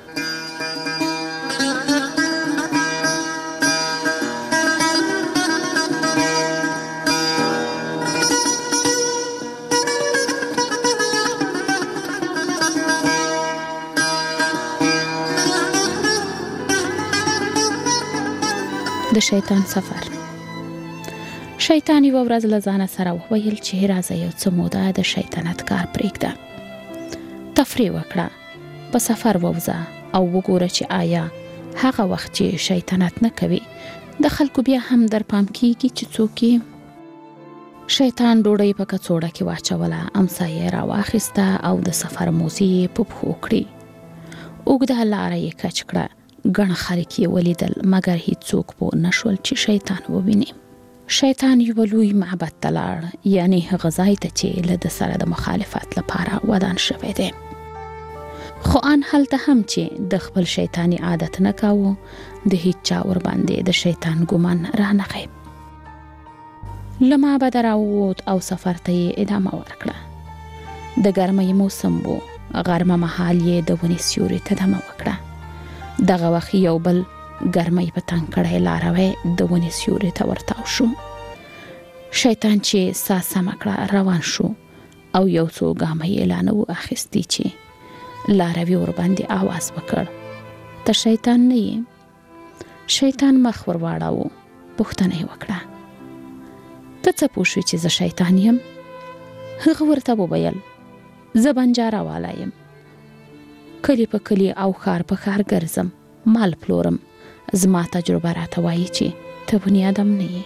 د شیطان سفر. شیطان یوه ورځ له ځانه سره وویل چې راځه یو څه موده د شیطنت کار پرېږده، تفریح وکړه، په سفر ووځه او وګوره چې آیا هغه وخت چې شیطنت نه کوي د خلکو بیا هم در پام کیږي چې څوک یې. شیطان ډوډۍ په کڅوړه کې واچوله، امسایه را واخیسته او د سفر موزې یې په پښو کړې. اوږده لاره یې کچ کړه. ګڼ خلک یې ولیدل مګر هیڅوک پوه نه شول چې شیطان وویني. شیطان یوه لوی معبد ته لاړ، یعنی هغه ځای ته چې له ده سره د مخالفت لپاره ودان شوی دی. خو ان هلته هم چې د خپل شیطاني عادت نه کاوه د هیڅ چا ورباندې د شیطان ګمان رانغی. له معبده راووت او سفر ته یې ادامه ورکړه. د ګرمۍ موسم و، غرمه مهال یې د ونې سیوري ته دمه وکړه. دغه وخت یو بل ګرمۍ په تنګ کړی لاروی د ونې سیوري ته ورتاو شو. شیطان چې ساه سمه کړه روان شو او یو څو ګامه یې لا نه و اخیستي چې لاروي ورباندې آواز وکړ ته شیطان نه یې؟ شیطان مخ ور واړاوه. پوښتنه یې وکړه ته څه پوه شوې چې زه شیطان یم؟ هغه ورته وویل زه بنجاره والا یم، کلی په کلی او ښار په ښار ګرځم، مال پلورم. زما تجربه راته وایي چې ته بني آدم نه یې،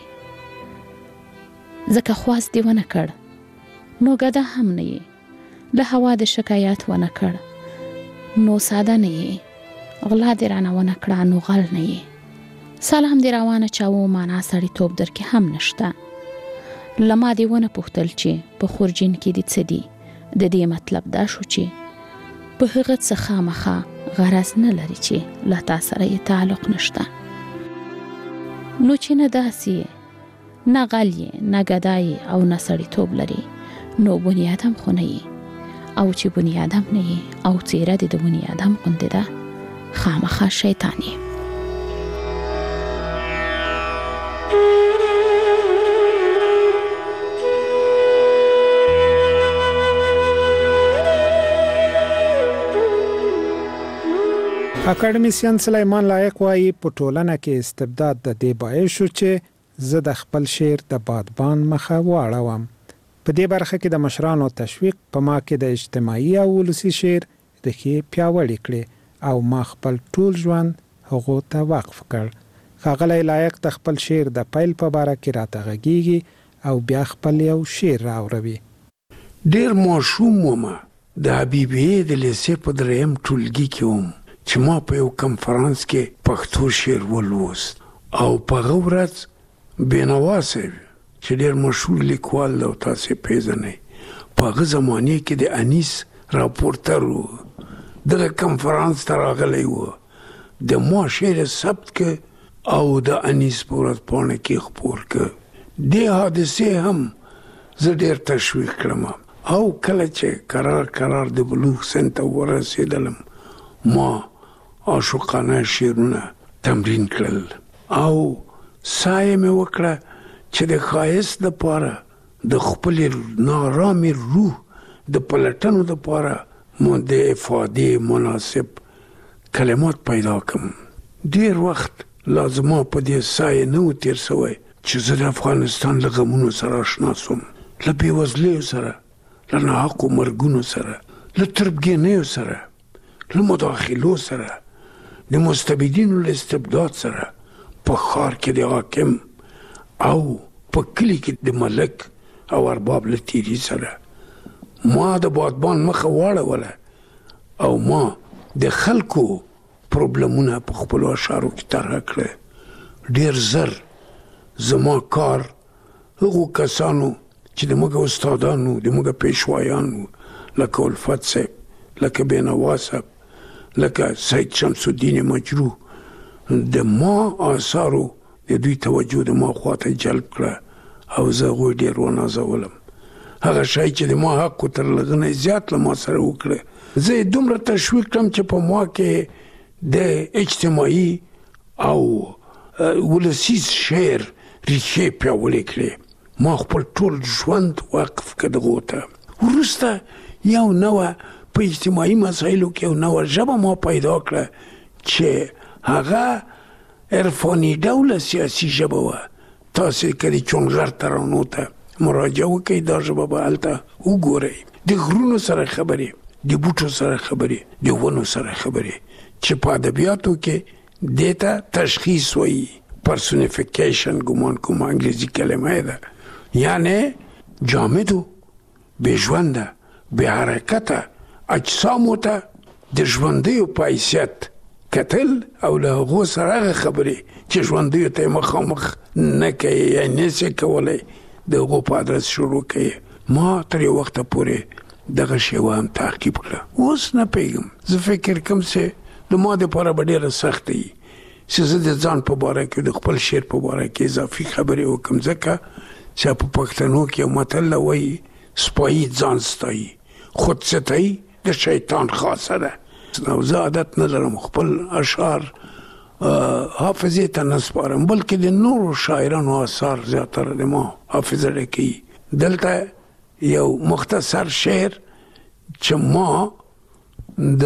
ځکه خواست دې ونه کړ نو ګده هم نه یې، له هوا د شکایت ونه کړ نو ساده نه یې، غلا دې رانه ونه کړه نو غل نه یې. سلام دې روانه چاو معنا سړیتوب در کې هم نشته. لما دې ونه پوښتل چې په خورجین کې دې څه دي. د دې مطلب دا شو چې په هغه څه خامخا غرض نه لري چې له تا سره یې تعلق نشته. نو چې نه داسې نه غل یې نه ګدای او نه سړیتوب لري نو بنیادم خو نه یې. او چې بنیادم نه یې او څیره دې د بنیادم غوندې ده خامخا شیطان یې. اکاډمیسین سلیمان لایق وایي په ټولنه کې استبداد د دې باعث شو چې زه د خپل شعر د بادبان مخه واړوم. په دې برخه کې د مشرانو تشویق په ما کې د اجتماعي او ولسي شعر ریښې پیاوړې کړې او ما خپل ټول ژوند هغو ته وقف کړ. ښاغلی لایق د خپل شعر د پیل په باره کې راته غږیږي او بیا خپل یو شعر راوروي. ډېر ماشوم ومه د حبیبیې د لیسې په دریم ټولګي کې وم چې ما په یو کنفرانس کې پښتو شعر ولوست او په هغه ورځ بینوا صاحب چې ډېر مشهور لیکوال دی او تاسې پیژنئ په هغه زمانې کې د انیس راپورټر و دغه کنفرانس ته راغلی و د ما شعر ثبت که او د انیس په ورځپاڼه کې خپور که. دې حادثې هم زه ډېر تشویق کړم او کله چې قرار قرار د بلوغ سن ته ورسېدلم ما عاشقانه شعرونه تمرین کړل او سایه مې وکړه چې د ښایست دپاره د خپلې نارامې روح د پلټنو دپاره ما د افادې مناسب کلمات پیدا کړم. ډېر وخت لازما په دې سایه نه و تېر سوی چې زه د افغانستان له غمونو سره اشنا سوم، له بېوزلیو سره، له ناحقو مرګونو سره، له تربګنیو سره، له مداخلو سره، د مستبدینو له استبداد سره، په ښار کې د حاکم او په کلي کې د ملک او ارباب له تیري سره. ما د بادبان مخه واړوله او ما د خلکو پروبلمونه په خپلو اشعارو کې طرحه کړه. ډېر زر زما کار هغو کسانو چې د موږ استادانو د موږ پیشوایانو لکه الفت صاحب، لکه بینوا صاحب، لکه سید شمس الدین مجروح د ما آثارو د دوی توجه د ما خواته جلب کړه او زه هغوی ډېر ونازولم. هغه شی چې د ما حقو تر لږه نه زیات له ما سره وکړه زه یې دومره تشویق کړم چې په ما کې د اجتماعي او ولسي شعر ریښې پیاوړې کړې. ما خپل ټول ژوند وقف کړ دغو ته. وروسته یو نوه په اجتماعي مسایلو کې یو نوه ژبه ما پیدا کړه چې هغه عرفاني ډوله سیاسي ژبه وه. تاسې که د چونغر ترانو ته مراجعه وکئ دا ژبه به هلته وګورئ. د غرونو سره خبرې، د بوټو سره خبرې، د ونو سره خبرې چې په ادبیاتو کې دې ته تشخیص وایي. پرسونیفیکیشن ګمان کوم انګریزي کلمه ده، یعنی جامدو بې ژونده بې حرکته اجسامو ته د ژوندیو په حیثیت کتل او له هغو سره هغه خبرې چې ژوندیو ته یې مخامخ نه کوي یا نسې کولی د هغو په ادرس شروع کوي. ما تر یو وخته پورې دغه شیوه هم تعقیب کړه. اوس نه پوهېږم، زه فکر کوم چې د ما دپاره به ډېره سخته وي چې زه د ځان په باره کې د خپل شعر په باره کې اضافي خبرې وکړم، ځکه چې په پښتنو کې یو متل وایي سپایي ځان ستایي، خودستایي د شیطان خاصه ده. او زه عادت نه لرم خپل اشعار حافظې ته نه سپارم، بلکې د نورو شاعرانو اثار زیاتره د ما حافظه ډکوي. دلته یو مختصر شعر چې ما د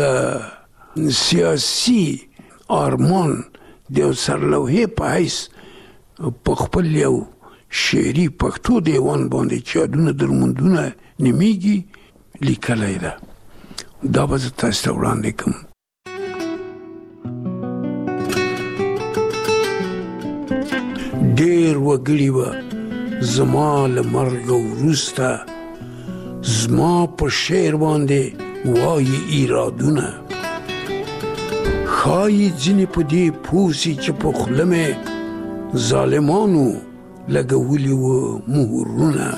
سیاسي آرمان د یو سرلوحې په حیث په خپل یو شعري پښتو دیوان باندې چې یادونه درمندونه نومیږي لیکلی ده. دا به زه تاسو ته وړاندې کړم. ډېر وګړي به زما له مرګه وروسته زما په شعر باندې وایي ایرادونه. خای ځینې په دې پوسی چې په خوله مې ظالمانو لګولي و مهرونه.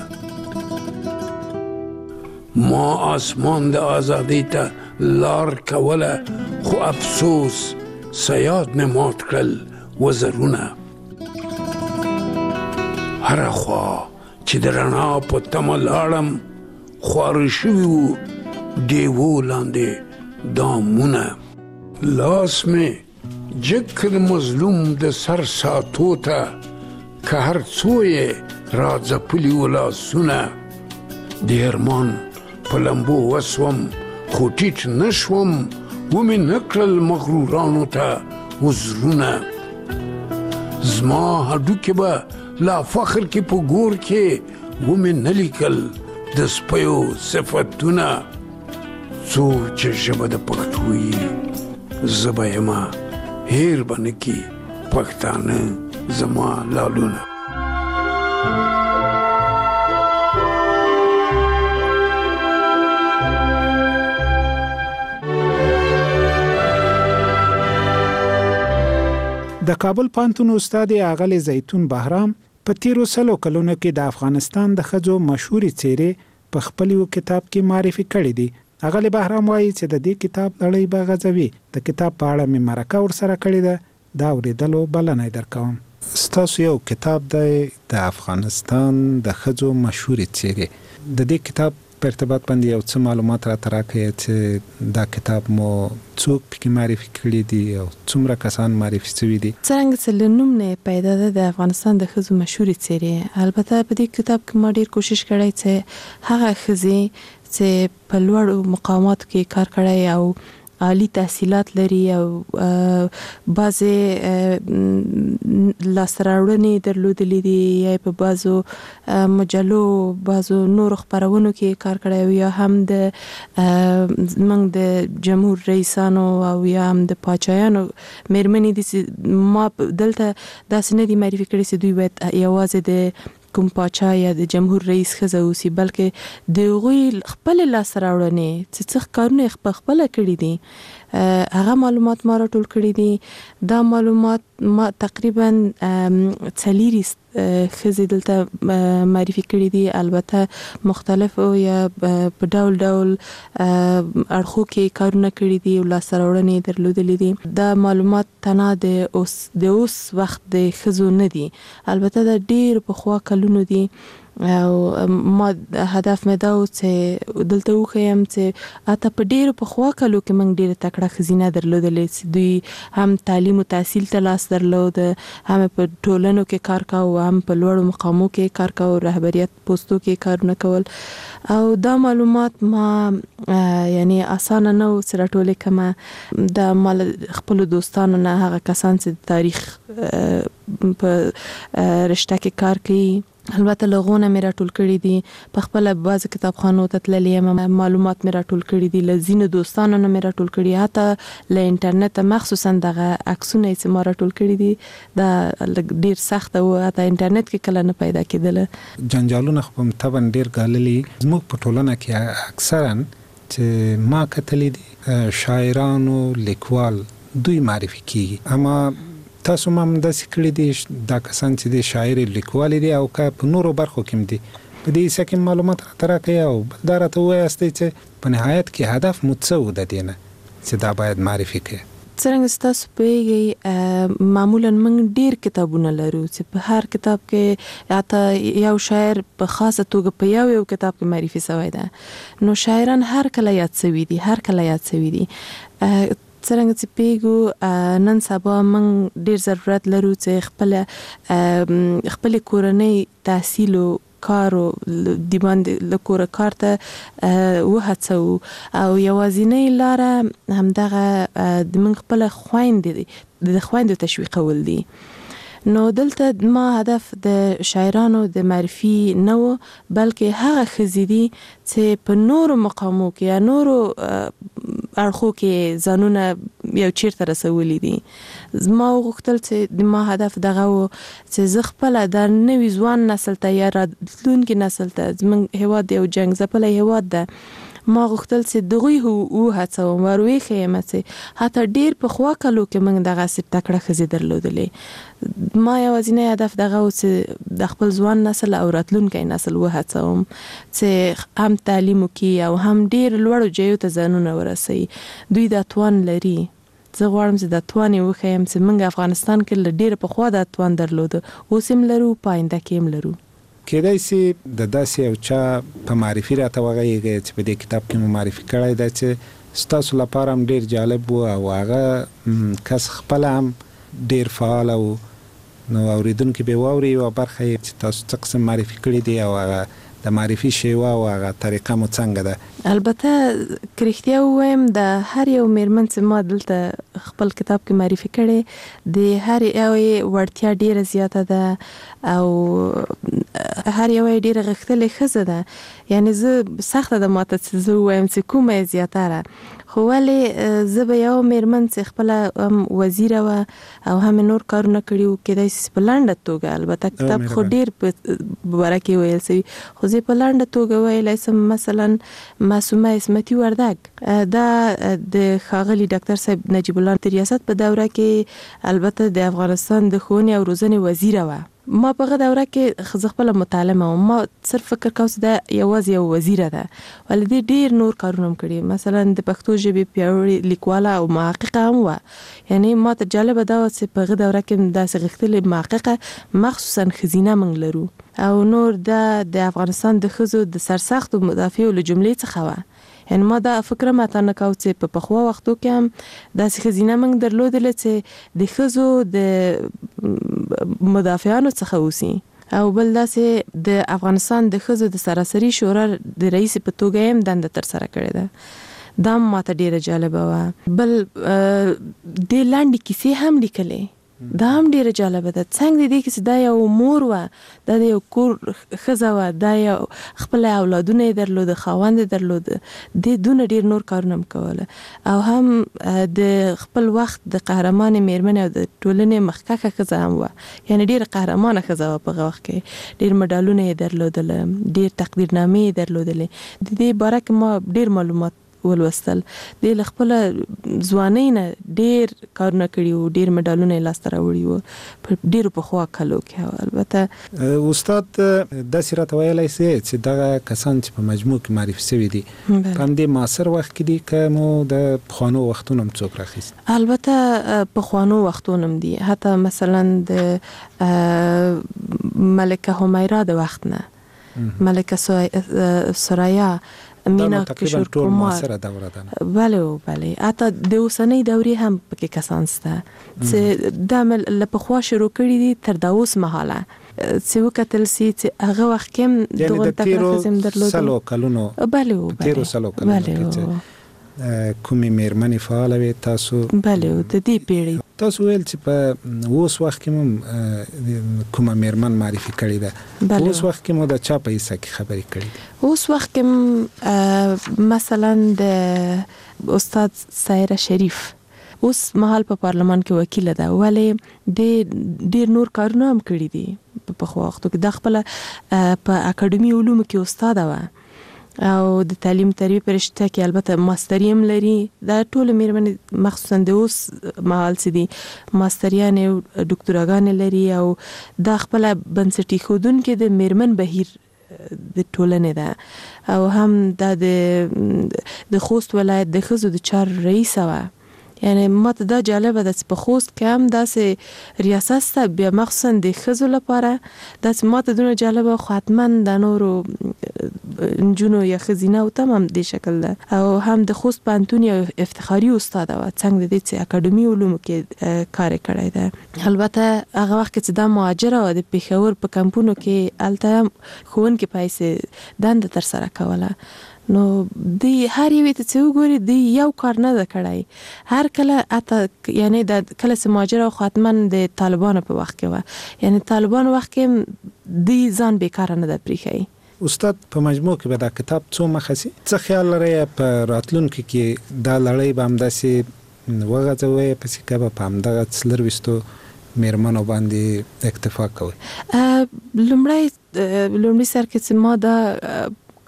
ما آسمان د آزادۍ ته لار کوله، خو افسوس سیاد مې مات کړل وزرونه. هره خوا چې د رڼا په تمه لاړم، خواره شوي وو دیوو لاندې دامونه. لاس مې جګ کړ مظلوم د سر ساتو ته، که هر څو یې را ځپلي و لاسونه. د ارمان په لمبو وسوم، خو ټیټ نه شوم، ومې نه کړل مغرورانو ته عذرونه. زما هډوکې به لا فخر کې په ګور کې ومې نه لیکل د سپیو صفتونه. څو چې ژبه د پښتو وي زه به یمه، هیر به نه کي پښتانه زما لالونه. د کابل پوهنتون استاد اغلی زیتون بهرام په تیرو سلو کلونو کې د افغانستان د ښځو مشهوري څیرې په خپل یو کتاب کې معرفي کړې دي. اغلی بهرام وایي چې د دې کتاب لړۍ به غځوي. د کتاب په اړه مې مرکه ورسره کړې ده، دا اورېدلو بلنه درکوم. ستاسو یو کتاب دی د افغانستان د ښځو مشهوري څیرې. د دې کتاب په ارتباط باندې یو څه معلومات راته راکړئ چې دا کتاب مو څوک پکې معرفي کړي دي او څومره کسان معرفي شوي دي؟ څرنګه چې له نوم نه پیدا ده د افغانستان د ښځو مشهوري څیرې. البته په دې کتاب کې ما ډېر کوشش کړی چې هغه ښځې چې په لوړو مقاماتو کې کار کړی او عالی تحصیلات لري او بعضې لاسته راوړنې درلودلې دي، یا په بعضو مجلو بعضو نورو خپرونو کې کار کړی، او یا هم د زموږ د جمهور رئیسانو او یا هم د پاچایانو مېرمنې دي چې ما دلته داسې نه دي معرفي کړي چې دوی باید یوازې د کوم پاچا یا د جمهور رئیس ښځه اوسي، بلکې د هغوی خپلې لاسته راوړنې چې څه کارونه یې پخپله کړي دي هغه معلومات ما راټول کړي دي. دا معلومات ما تقریبا څلېرې ښځې دلته معرفي کړي دي، البته مختلفو یا په ډول ډول اړخو کې کارونه کړي دي او لاسته راوړنې درلودلې دي. دا معلومات تنها د اوس د اوس وخت د ښځو نه دي، البته دا ډېر پخوا کلونو دي. او ما هدف مې دا و چې دلته وښیم چې حتی په ډېرو پخوا کلو کې موږ ډېره تکړه ښځینه درلودلې چې دوی هم تعلیم و تحصیل ته لاس درلود، هم په ټولنو کې کار کاوه، هم په لوړو مقامو کې کار کاوه، رهبریت پوستو کې کارونه کول. او دا معلومات ما یعنی اسانه نه و چې راټولې کړمه. دا مال خپلو دوستانو نه، هغه کسان چې د تاریخ په رشته کې کار کوي، البته لغونه مې راټول کړي دي. په خپل بعض کتابخانو ته تللې یم، معلومات مې راټول کړي دي، له ځینو دوستانو نه مې راټول کړي، حتی له انټرنیټ مخصوصا دغه عکسونه چې ما راټول کړي دي دا ډیر سخت او حتی انټرنیټ کې کله نه پیدا کېدل. جنجالونه خو په طبعا ډیر غاللي زموږ په ټولنه کې اکثرا چې ما کتلې دي شاعرانو لیکوال دوی معرفي کیږي، اما تاسو هم داسې کړي دي دا کسان چې د شاعر لیکوال دي او که په نورو برخو کې دي، په دې څه کې معلومات راته راکړئ او بل دا راته ووایاستئ چې په نهایت کې هدف مو څه و د دې نه چې دا باید معرفي کړئ. څرنګه چې تاسو پوهیږئ معمولا موږ ډیر کتابونه لرو چې په هر کتاب کې حتی یو شاعر په خاصه توګه په یو یو کتاب کې معرفي شوی ده، نو شاعران هر کله یاد شوي دي هر کله یاد شوي دي. څرنګه چې پیګو نن سبا موږ ډیر ضرورت لرو چې خپل خپل کورنۍ تحصیل او کارو د باندې له کور کار ته وهڅو او یوازینۍ لاره همدغه د موږ خپل خويندې د خويندو تشویقول دي. نو دلته ما هدف د شاعرانو د معرفي نه و، بلکې هغه ښځې دي چې په نورو مقامو کې یا نورو اړخو کې ځانونه یو چیرته رسولي دي. زما وغوښتل چې د ما هدف دغه و چې زه خپله د نوي ځوان نسل ته یا راتلونکي نسل ته، زموږ هېواد یو جنګ ځپلی هېواد ده ما غوښتل چې دغوی هو هڅوم وروي خیم چې حتی ډیر په خوا کلو کې موږ دغه سي تکړه خزي درلودلې ما یوازینی هدف دغه و چې د خپل ځوان نسل او راتلونکي نسل و هڅوم چې هم تعلیم وکي او هم ډیر لوړ جایو ته ځانونه ورسي دوی د توان لري زه غواړم چې د توان یو خیم چې موږ افغانستان کې ډیر په خوا د توان درلود اوس هم لرو پاینده کې هم لرو کېدای شي د داسې یو چا په معرفي راته وغږیږي چې په دې کتاب کې مو معرفي کړی دی چې ستاسو لپاره هم ډیر جالب و او هغه کس خپل هم ډیر فعال و نو اوریدونکي به واوري او برخه یې چې تاسو څه قسم معرفي کړی دی او هغه د معرفي شیوه او هغه طریقه مو څنګه ده البته کرختیا وایم د هر یو میرمن چې ما دلته خپل کتاب کې معرفي کړي د هر یو ورتیا ډیره زیاته ده او هر یو ډیره غختلې خزه ده یعنی زه سخته د ماته چې زه وایم چې کومه زیاتره خو ولې زه به یو میرمن چې خپل وزیر و او هم نور کارونه کړیو کېدای شي په لنډه توګه البته کتاب خو ډیر په ورکه ویل سي خو زه په لنډه توګه ویلای سم مثلا معصومه اسمتي وردګ دا د ښاغلي ډاکټر صاحب نجیب الله د ریاست په دوره کې البته د افغانستان د ښوونې او روزنې وزیر و ما په هغه دوره کې خپل مطالعه او ما صرف فکر کوم چې دا یوازې یو وزیر ده ولې ډیر نور کارونه کړی مثلا د پښتو ژبې پیاوړی لیکواله او محققه هم و یعنی ما ته جالب ده چې په هغه دوره کې د سغختلې محققه مخصوصا خزینه منګ لرو او نور د افغانستان د خزو د سرسخت او مدافع له جملې څخه و یعنی ما دا فکر ماته نه کاوه چې په پخوا وختو کې هم داسې خزینه موږ درلودل چې د خزو د مدافعانو څخه اوسي او بل داسې د افغانستان د خزو د سراسري شورا د رئیس په توګه هم دنده تر سره کړې ده دا ماته ډیره جالبه و بل د لاندې کیسې هم لیکلې دا هم ډیره جالبه ده څنګه دې کې دا یو مور و دا یو کور خزه و دا یو خپل اولادونه درلود خاوند درلود د دونه ډیر نور کارونه کوله او هم د خپل وخت د قهرمان میرمن او د ټولنې مخککه خزه هم و یعنی ډیر قهرمانه خزه و په وخت کې ډیر مډالونه درلودل ډیر تقدیرنامې درلودل د دې باره کې ما ډیر معلومات ولوستل د خپل ځوانۍ نه ډیر کارونه کړي او ډیر مډالونه لاسته راوړي وو ډیر په خوا کلو کې البته استاد د سیرت ویلای سي چې دا کسان چې په مجموع کې معرفي شوی دي په دې معاصر وخت کې دي کومو د خانو وختونو څوک راخیست البته په خانو وختونو دي حتی مثلا د ملکه همیرا د وخت نه ملکه سرایا مینا کشور کمار بله بله حتی د اوسنۍ دورې هم پکې کسان سته چې دا له پخوا شروع کړي دي تر دا اوس مهاله چې وکتل سي چې هغه وخت کې دغه تکرار درلود سلو کلونو بله تیرو سلو کلونو کومې میرمنې فعال وي تاسو بله د دې پیړۍ تاسو ویل چې په اوس وخت کې مو کومه میرمن معرفي کړې ده اوس وخت کې مو د چا په حصہ کې خبرې کړې اوس وخت کې مثلا د استاد سایره شریف اوس مهال په پارلمان کې وکیل ده ولې د ډیر نور کارونه هم کړی دي په خو وختو کې د خپل په اکیډمي علوم کې استاد و او د تعلیم تربیه پرشته کې البته ماستریم لري دا ټول میرمنې مخصوصا د اوس مهال سدي ماستریان او ډاکټراګان لري او دا خپل بنسټي خودون کې د میرمن بهیر د ټولنې ده او هم د د خوست ولایت د خزو د چار رئیس و یعنی ماته دا جالبه ده چې په خوست کې هم داسې ریاست ته بیا مخصوصا د ښځو لپاره داسې ماته دونه جالبه خو حتما د نورو نجونو یا ښځینه او تمام دې شکل ده او هم د خوست پوهنتون یو افتخاري استاده وه څنګه د دې چې اکاډمي علومو کې کار یې کړی ده البته هغه وخت کې چې دا مهاجره وه د پېښور په کمپونو کې هلته هم ښوونکې پیسې دنده ترسره کوله نو دی هر یو ته څو ګوري دی یو کار نه ده کړای هر کله اته یعنی د کله سماجره او خاتمن د طالبانو په وخت کې و یعنی طالبان وخت کې دی ځان بیکاره نه ده پریخي استاد په مجموع کې به دا کتاب څو مخسي څه خیال لري په راتلونکو کې دا لړۍ به همداسې وغځوي پسې کبه په همدغه څلرويستو میرمنو باندې اکتفا کوي لومړی لومړی سر کې چې ما دا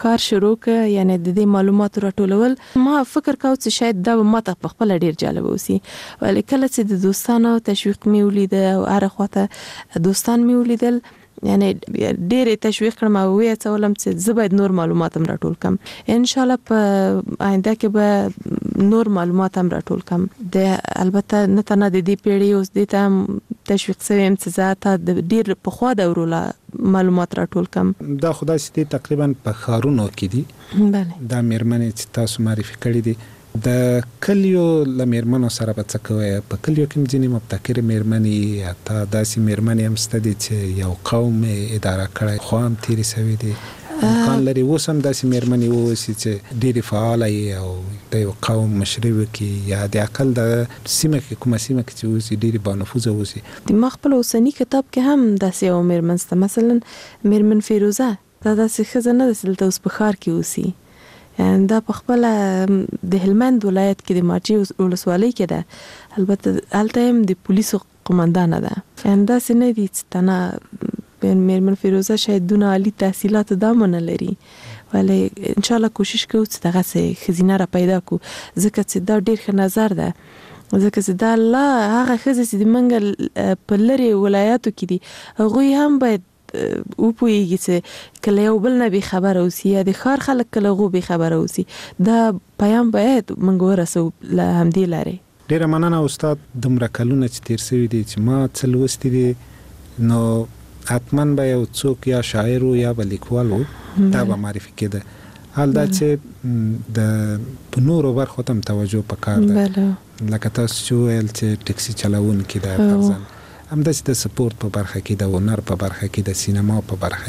کار شروع ک یعنی د دې معلوماتو راټولول ما فکر کاوه چې شاید دا به ماته په خپل ډیر جالب وسی ولی کله چې د دوستانو تشویق می ولید او هر خواته دوستان می ولیدل یعنی ډېر تشویق کړم او وی څولم چې زه باید نور معلومات هم راټول کم ان شاء الله په آینده کې به نور معلومات هم راټول کم د البته نه تنه د دې پیړۍ اوس د تام تشویق سویم چې ذاته د ډېر په خوا د ورولا معلومات راټول کم دا خدای سي تقریبا په خارونو کې دي بله دا میرمنې چې تاسو معرفي کړې دي د کلیو لمیرمنو سره به څه کوي په کلیو کې ځینې مبتکر میرمنې حتی داسې میرمنې هم ستدي چې یو قوم اداره کړی خو هم تیری سوي دي امکان لري اوس هم داسې میرمنې واوسي چې ډېرې فعاله او د یو قوم مشري وکړي یا د عقل د سیمه کې کومه سیمه کې چې اوسي ډېرې بانفوذه اوسي د ما خپل اوسني کتاب کې هم داسې یو میرمن شته مثلا میرمن فیروزه دا داسې ښځه نه ده چې دلته اوس په ښار کې اوسي دا په خپل د هلمند ولایت کې د مارچی ولسوالۍ کې ده البته هلته هم د پولیسو قومندانه ده دا څه نه دي چې تنه میرمن فیروزه شاید دونه عالی تحصیلات دامه نه لري ولی ان شاء الله کوشش کوو چې دغه څه ښځینه را پیدا کړو ځکه چې دا ډېر ښه نظر ده ځکه چې دا لا هغه ښځې چې د منګل په لرې ولایاتو کې دي هغوی هم باید او پوهیږي چې کله یو بل نه بې خبره اوسي یا د ښار خلک کله هغو بې خبره اوسي دا پیام باید موږ ورسو له همدې لارې ډېره مننه استاد دومره کلونه چې تېر سوي دي چې ما څه لوستي دي نو حتما به یو څوک یا شاعر یا به لیکوال و دا به معرفي کېده حال دا چې د په نورو برخو ته هم توجه پکار ده لکه تاسو چې وویل چې ټکسي چلوونکي ده فرضاً همداسې د سپورت په برخه کې د هنر په برخه کې د سینما په برخه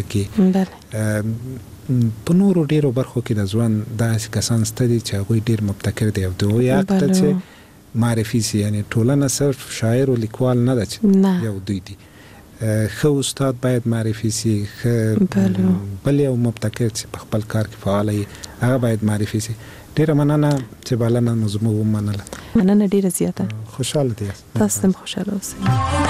کې په نورو ډیرو برخو کې د ژوند داسې کسان شته دي چې هغوی ډیر مبتکر دي او د هغوی حق ته چې معرفي سي یعنی ټولنه صرف شاعر او لیکوال نه ده چې یو دوی دي ښه استاد باید معرفي سي ښه بل یو مبتکر چې په خپل کار کې فعال وي هغه باید معرفي سي ډیره مننه چې بلنه مو زموږ ومنله مننه ډیره زیاته خوشاله دي تاسو هم خوشاله اوسئ